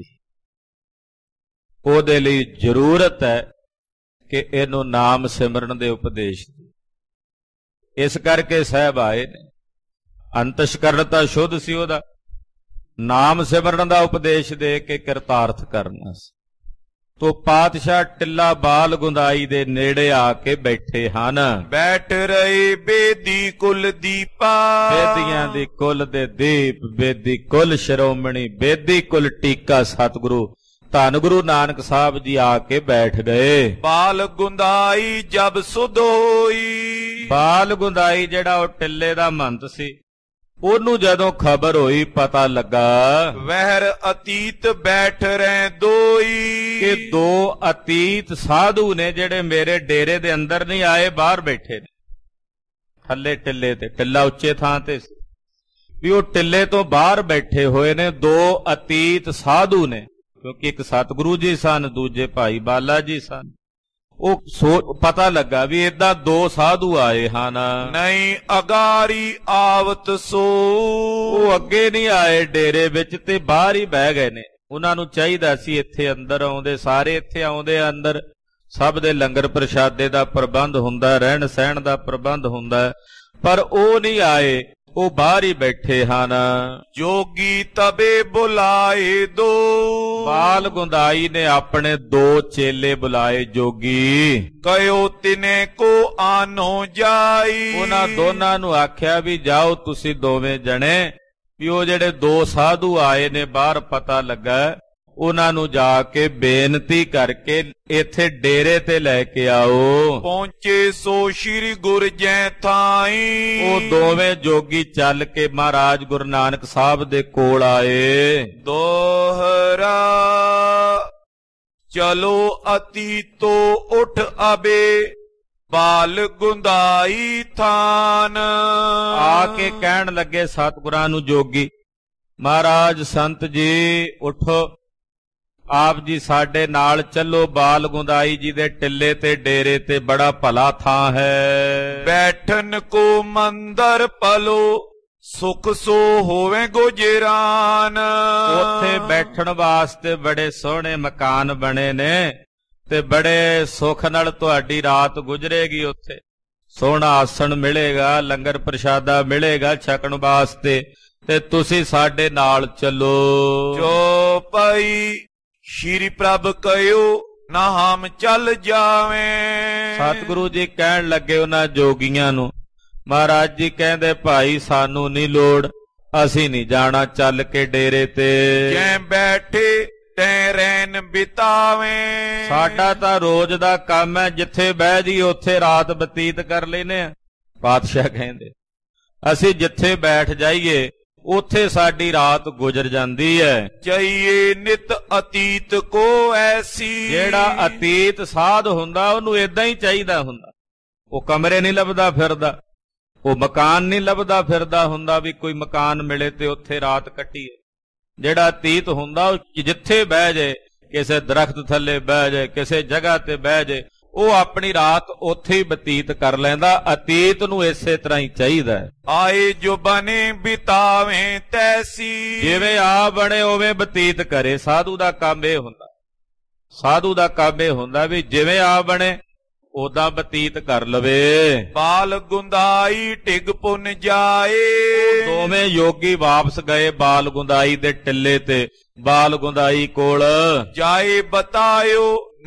A: ਉਹਦੇ ਲਈ ਜ਼ਰੂਰਤ ਹੈ ਕਿ ਇਹਨੂੰ ਨਾਮ ਸਿਮਰਨ ਦੇ ਉਪਦੇਸ਼ ਦੀ। ਇਸ ਕਰਕੇ ਸਾਹਿਬ ਆਏ ਨੇ। ਅੰਤਸ਼ਕਰਨ ਤਾਂ ਸ਼ੁੱਧ ਸੀ ਉਹਦਾ, ਨਾਮ ਸਿਮਰਨ ਦਾ ਉਪਦੇਸ਼ ਦੇ ਕੇ ਕਿਰਤਾਰਥ ਕਰਨਾ ਸੀ। ਤੋ ਪਾਤਸ਼ਾਹ ਟਿੱਲਾ ਬਾਲ ਗੁੰਦਾਈ ਦੇ ਨੇੜੇ ਆ ਕੇ ਬੈਠੇ ਹਨ।
B: ਬੈਠ ਰਹੇ ਬੇਦੀ ਕੁਲ ਦੀਪਾ,
A: ਬੇਦੀਆਂ ਦੀ ਕੁਲ ਦੇ ਦੀਪ, ਬੇਦੀ ਕੁਲ ਸ਼੍ਰੋਮਣੀ, ਬੇਦੀ ਕੁਲ ਟੀਕਾ ਸਤਿਗੁਰੂ ਧੰਨ ਗੁਰੂ ਨਾਨਕ ਸਾਹਿਬ ਜੀ ਆ ਕੇ ਬੈਠ ਗਏ।
B: ਬਾਲ ਗੁੰਦਾਈ ਜਬ ਸੁਧ ਹੋਈ,
A: ਬਾਲ ਗੁੰਦਾਈ ਜਿਹੜਾ ਉਹ ਟਿੱਲੇ ਦਾ ਮਹੰਤ ਸੀ, ਉਹਨੂੰ ਜਦੋਂ ਖਬਰ ਹੋਈ, ਪਤਾ ਲੱਗਾ
B: ਵਹਿਰ ਅਤੀਤ ਬੈਠ ਰਹੇ ਦੋਈ,
A: ਕਿ ਦੋ ਅਤੀਤ ਸਾਧੂ ਨੇ ਜਿਹੜੇ ਮੇਰੇ ਡੇਰੇ ਦੇ ਅੰਦਰ ਨਹੀਂ ਆਏ, ਬਾਹਰ ਬੈਠੇ ਨੇ ਥੱਲੇ ਟਿੱਲੇ ਤੇ। ਟਿੱਲਾ ਉੱਚੇ ਥਾਂ ਤੇ ਸੀ ਵੀ ਉਹ ਟਿੱਲੇ ਤੋਂ ਬਾਹਰ ਬੈਠੇ ਹੋਏ ਨੇ ਦੋ ਅਤੀਤ ਸਾਧੂ ਨੇ, ਕਿਉਂਕਿ ਇੱਕ ਸਤਿਗੁਰੂ ਜੀ ਸਨ, ਦੂਜੇ ਭਾਈ ਬਾਲਾ ਜੀ ਸਨ। ਉਹ ਪਤਾ ਲੱਗਾ ਵੀ ਏਦਾਂ ਦੋ ਸਾਧੂ ਆਏ ਹਨ।
B: ਨਹੀਂ ਅਗਾਰੀ ਆਵਤ ਸੋ,
A: ਉਹ ਅੱਗੇ ਨਹੀਂ ਆਏ ਡੇਰੇ ਵਿੱਚ ਤੇ ਬਾਹਰ ਹੀ ਬਹਿ ਗਏ ਨੇ। ਉਹਨਾਂ ਨੂੰ ਚਾਹੀਦਾ ਸੀ ਇੱਥੇ ਅੰਦਰ ਆਉਂਦੇ, ਸਾਰੇ ਇੱਥੇ ਆਉਂਦੇ, ਅੰਦਰ ਸਭ ਦੇ ਲੰਗਰ ਪ੍ਰਸ਼ਾਦੇ ਦਾ ਪ੍ਰਬੰਧ ਹੁੰਦਾ, ਰਹਿਣ ਸਹਿਣ ਦਾ ਪ੍ਰਬੰਧ ਹੁੰਦਾ, ਪਰ ਉਹ ਨਹੀਂ ਆਏ, ਉਹ ਬਾਹਰ ਹੀ ਬੈਠੇ ਹਨ।
B: ਜੋਗੀ ਤਬੇ ਬੁਲਾਏ ਦੋ,
A: ਬਾਲ ਗੁੰਦਾਈ ਨੇ ਆਪਣੇ ਦੋ ਚੇਲੇ ਬੁਲਾਏ ਜੋਗੀ।
B: ਕਯੋ ਤਿਨੇ ਕੋ ਆਨੋ ਜਾਈ,
A: ਉਹਨਾਂ ਦੋਨਾਂ ਨੂੰ ਆਖਿਆ ਵੀ ਜਾਓ ਤੁਸੀਂ ਦੋਵੇਂ ਜਣੇ, ਵੀ ਉਹ ਜਿਹੜੇ ਦੋ ਸਾਧੂ ਆਏ ਨੇ ਬਾਹਰ ਪਤਾ ਲੱਗਾ, ਉਹਨਾਂ ਨੂੰ ਜਾ ਕੇ ਬੇਨਤੀ ਕਰਕੇ ਇੱਥੇ ਡੇਰੇ ਤੇ ਲੈ ਕੇ ਆਓ।
B: ਪਹੁੰਚੇ ਸੋ ਸ਼੍ਰੀ ਗੁਰ ਜੈ ਥਾਈ,
A: ਉਹ ਦੋਵੇਂ ਜੋਗੀ ਚੱਲ ਕੇ ਮਹਾਰਾਜ ਗੁਰੂ ਨਾਨਕ ਸਾਹਿਬ ਦੇ ਕੋਲ ਆਏ।
B: ਦੋਹਰਾ ਚਲੋ ਅਤੀਤੋ ਉਠ ਅਬੇ, ਬਾਲ ਗੁੰਦਾਈ ਥਾਨ।
A: ਆ ਕੇ ਕਹਿਣ ਲੱਗੇ ਸਤਿਗੁਰਾਂ ਨੂੰ ਜੋਗੀ, ਮਹਾਰਾਜ ਸੰਤ ਜੀ ਉਠੋ, ਆਪ ਜੀ ਸਾਡੇ ਨਾਲ ਚੱਲੋ, ਬਾਲ ਗੁੰਦਾਈ ਜੀ ਦੇ ਟਿੱਲੇ ਤੇ ਡੇਰੇ ਤੇ ਬੜਾ ਭਲਾ ਥਾਂ ਹੈ।
B: ਬੈਠਨ ਕੋ ਮੰਦਰ ਪਲੋ, ਸੁਖ ਸੋ ਹੋਵੇ ਗੁਜਰਾਨ।
A: ਉੱਥੇ ਬੈਠਣ ਵਾਸਤੇ ਬੜੇ ਸੋਹਣੇ ਮਕਾਨ ਬਣੇ ਨੇ ਤੇ ਬੜੇ ਸੁੱਖ ਨਾਲ ਤੁਹਾਡੀ ਰਾਤ ਗੁਜ਼ਰੇਗੀ। ਉੱਥੇ ਸੋਹਣਾ ਆਸਣ ਮਿਲੇਗਾ, ਲੰਗਰ ਪ੍ਰਸ਼ਾਦਾ ਮਿਲੇਗਾ ਛਕਣ ਵਾਸਤੇ, ਤੇ ਤੁਸੀਂ ਸਾਡੇ ਨਾਲ ਚੱਲੋ।
B: ਜੋ ਪਈ ਸ਼੍ਰੀ ਪ੍ਰਭ ਕਯੋ ਨਾ ਹਮ ਚੱਲ ਜਾਵੇਂ।
A: ਸਤਿਗੁਰੂ ਜੀ ਕਹਿਣ ਲੱਗੇ ਉਹਨਾਂ ਜੋਗੀਆਂ ਨੂੰ, ਮਹਾਰਾਜ ਜੀ ਕਹਿੰਦੇ ਭਾਈ ਸਾਨੂੰ ਨਹੀਂ ਲੋੜ, ਅਸੀਂ ਨਹੀਂ ਜਾਣਾ ਚੱਲ ਕੇ ਡੇਰੇ ਤੇ।
B: ਜੈ ਬੈਠੇ ਤੈ ਰਹਿਣ ਬਿਤਾਵੇਂ,
A: ਸਾਡਾ ਤਾਂ ਰੋਜ਼ ਦਾ ਕੰਮ ਹੈ, ਜਿੱਥੇ ਬਹਿ ਜੀ ਉੱਥੇ ਰਾਤ ਬਤੀਤ ਕਰ ਲੈਨੇ ਆ। ਪਾਤਸ਼ਾਹ ਕਹਿੰਦੇ ਅਸੀਂ ਜਿੱਥੇ ਬੈਠ ਜਾਈਏ ਉੱਥੇ ਸਾਡੀ ਰਾਤ ਗੁਜ਼ਰ ਜਾਂਦੀ ਹੈ।
B: ਚਾਹੀਏ ਨਿਤ ਅਤੀਤ ਕੋ ਐਸੀ,
A: ਜਿਹੜਾ ਅਤੀਤ ਸਾਧ ਹੁੰਦਾ ਉਹਨੂੰ ਏਦਾਂ ਹੀ ਚਾਹੀਦਾ ਹੁੰਦਾ। ਉਹ ਕਮਰੇ ਨਹੀਂ ਲੱਭਦਾ ਫਿਰਦਾ, ਉਹ ਮਕਾਨ ਨਹੀਂ ਲੱਭਦਾ ਫਿਰਦਾ ਹੁੰਦਾ ਵੀ ਕੋਈ ਮਕਾਨ ਮਿਲੇ ਤੇ ਉੱਥੇ ਰਾਤ ਕੱਟੀਏ। ਜਿਹੜਾ ਅਤੀਤ ਹੁੰਦਾ ਉਹ ਜਿੱਥੇ ਬਹਿ ਜਾਏ, ਕਿਸੇ ਦਰਖਤ ਥੱਲੇ ਬਹਿ ਜਾਏ, ਕਿਸੇ ਜਗ੍ਹਾ ਤੇ ਬਹਿ ਜਾਏ, ਉਹ ਆਪਣੀ ਰਾਤ ਉੱਥੇ ਹੀ ਬਤੀਤ ਕਰ ਲੈਂਦਾ। ਅਤੀਤ ਨੂੰ ਇਸੇ ਤਰ੍ਹਾਂ ਹੀ ਚਾਹੀਦਾ ਹੈ।
B: ਆਏ ਜੋ ਬਨੇ ਬਿਤਾਵੇਂ ਤੈਸੀ,
A: ਜਿਵੇਂ ਆ ਬਣੇ ਉਵੇਂ ਬਤੀਤ ਕਰੇ। ਸਾਧੂ ਦਾ ਕੰਮ ਇਹ ਹੁੰਦਾ, ਸਾਧੂ ਦਾ ਕੰਮ ਇਹ ਹੁੰਦਾ ਵੀ ਜਿਵੇਂ ਆ ਬਣੇ ਉਦਾਂ ਬਤੀਤ ਕਰ ਲਵੇ।
B: ਬਾਲ ਗੁੰਦਾਈ ਟਿਗ ਪੁੰਨ ਜਾਏ,
A: ਦੋਵੇਂ ਯੋਗੀ ਵਾਪਸ ਗਏ ਬਾਲ ਗੁੰਦਾਈ ਦੇ ਟਿੱਲੇ ਤੇ। ਬਾਲ ਗੁੰਦਾਈ ਕੋਲ
B: ਜਾਏ ਬਤਾਇਓ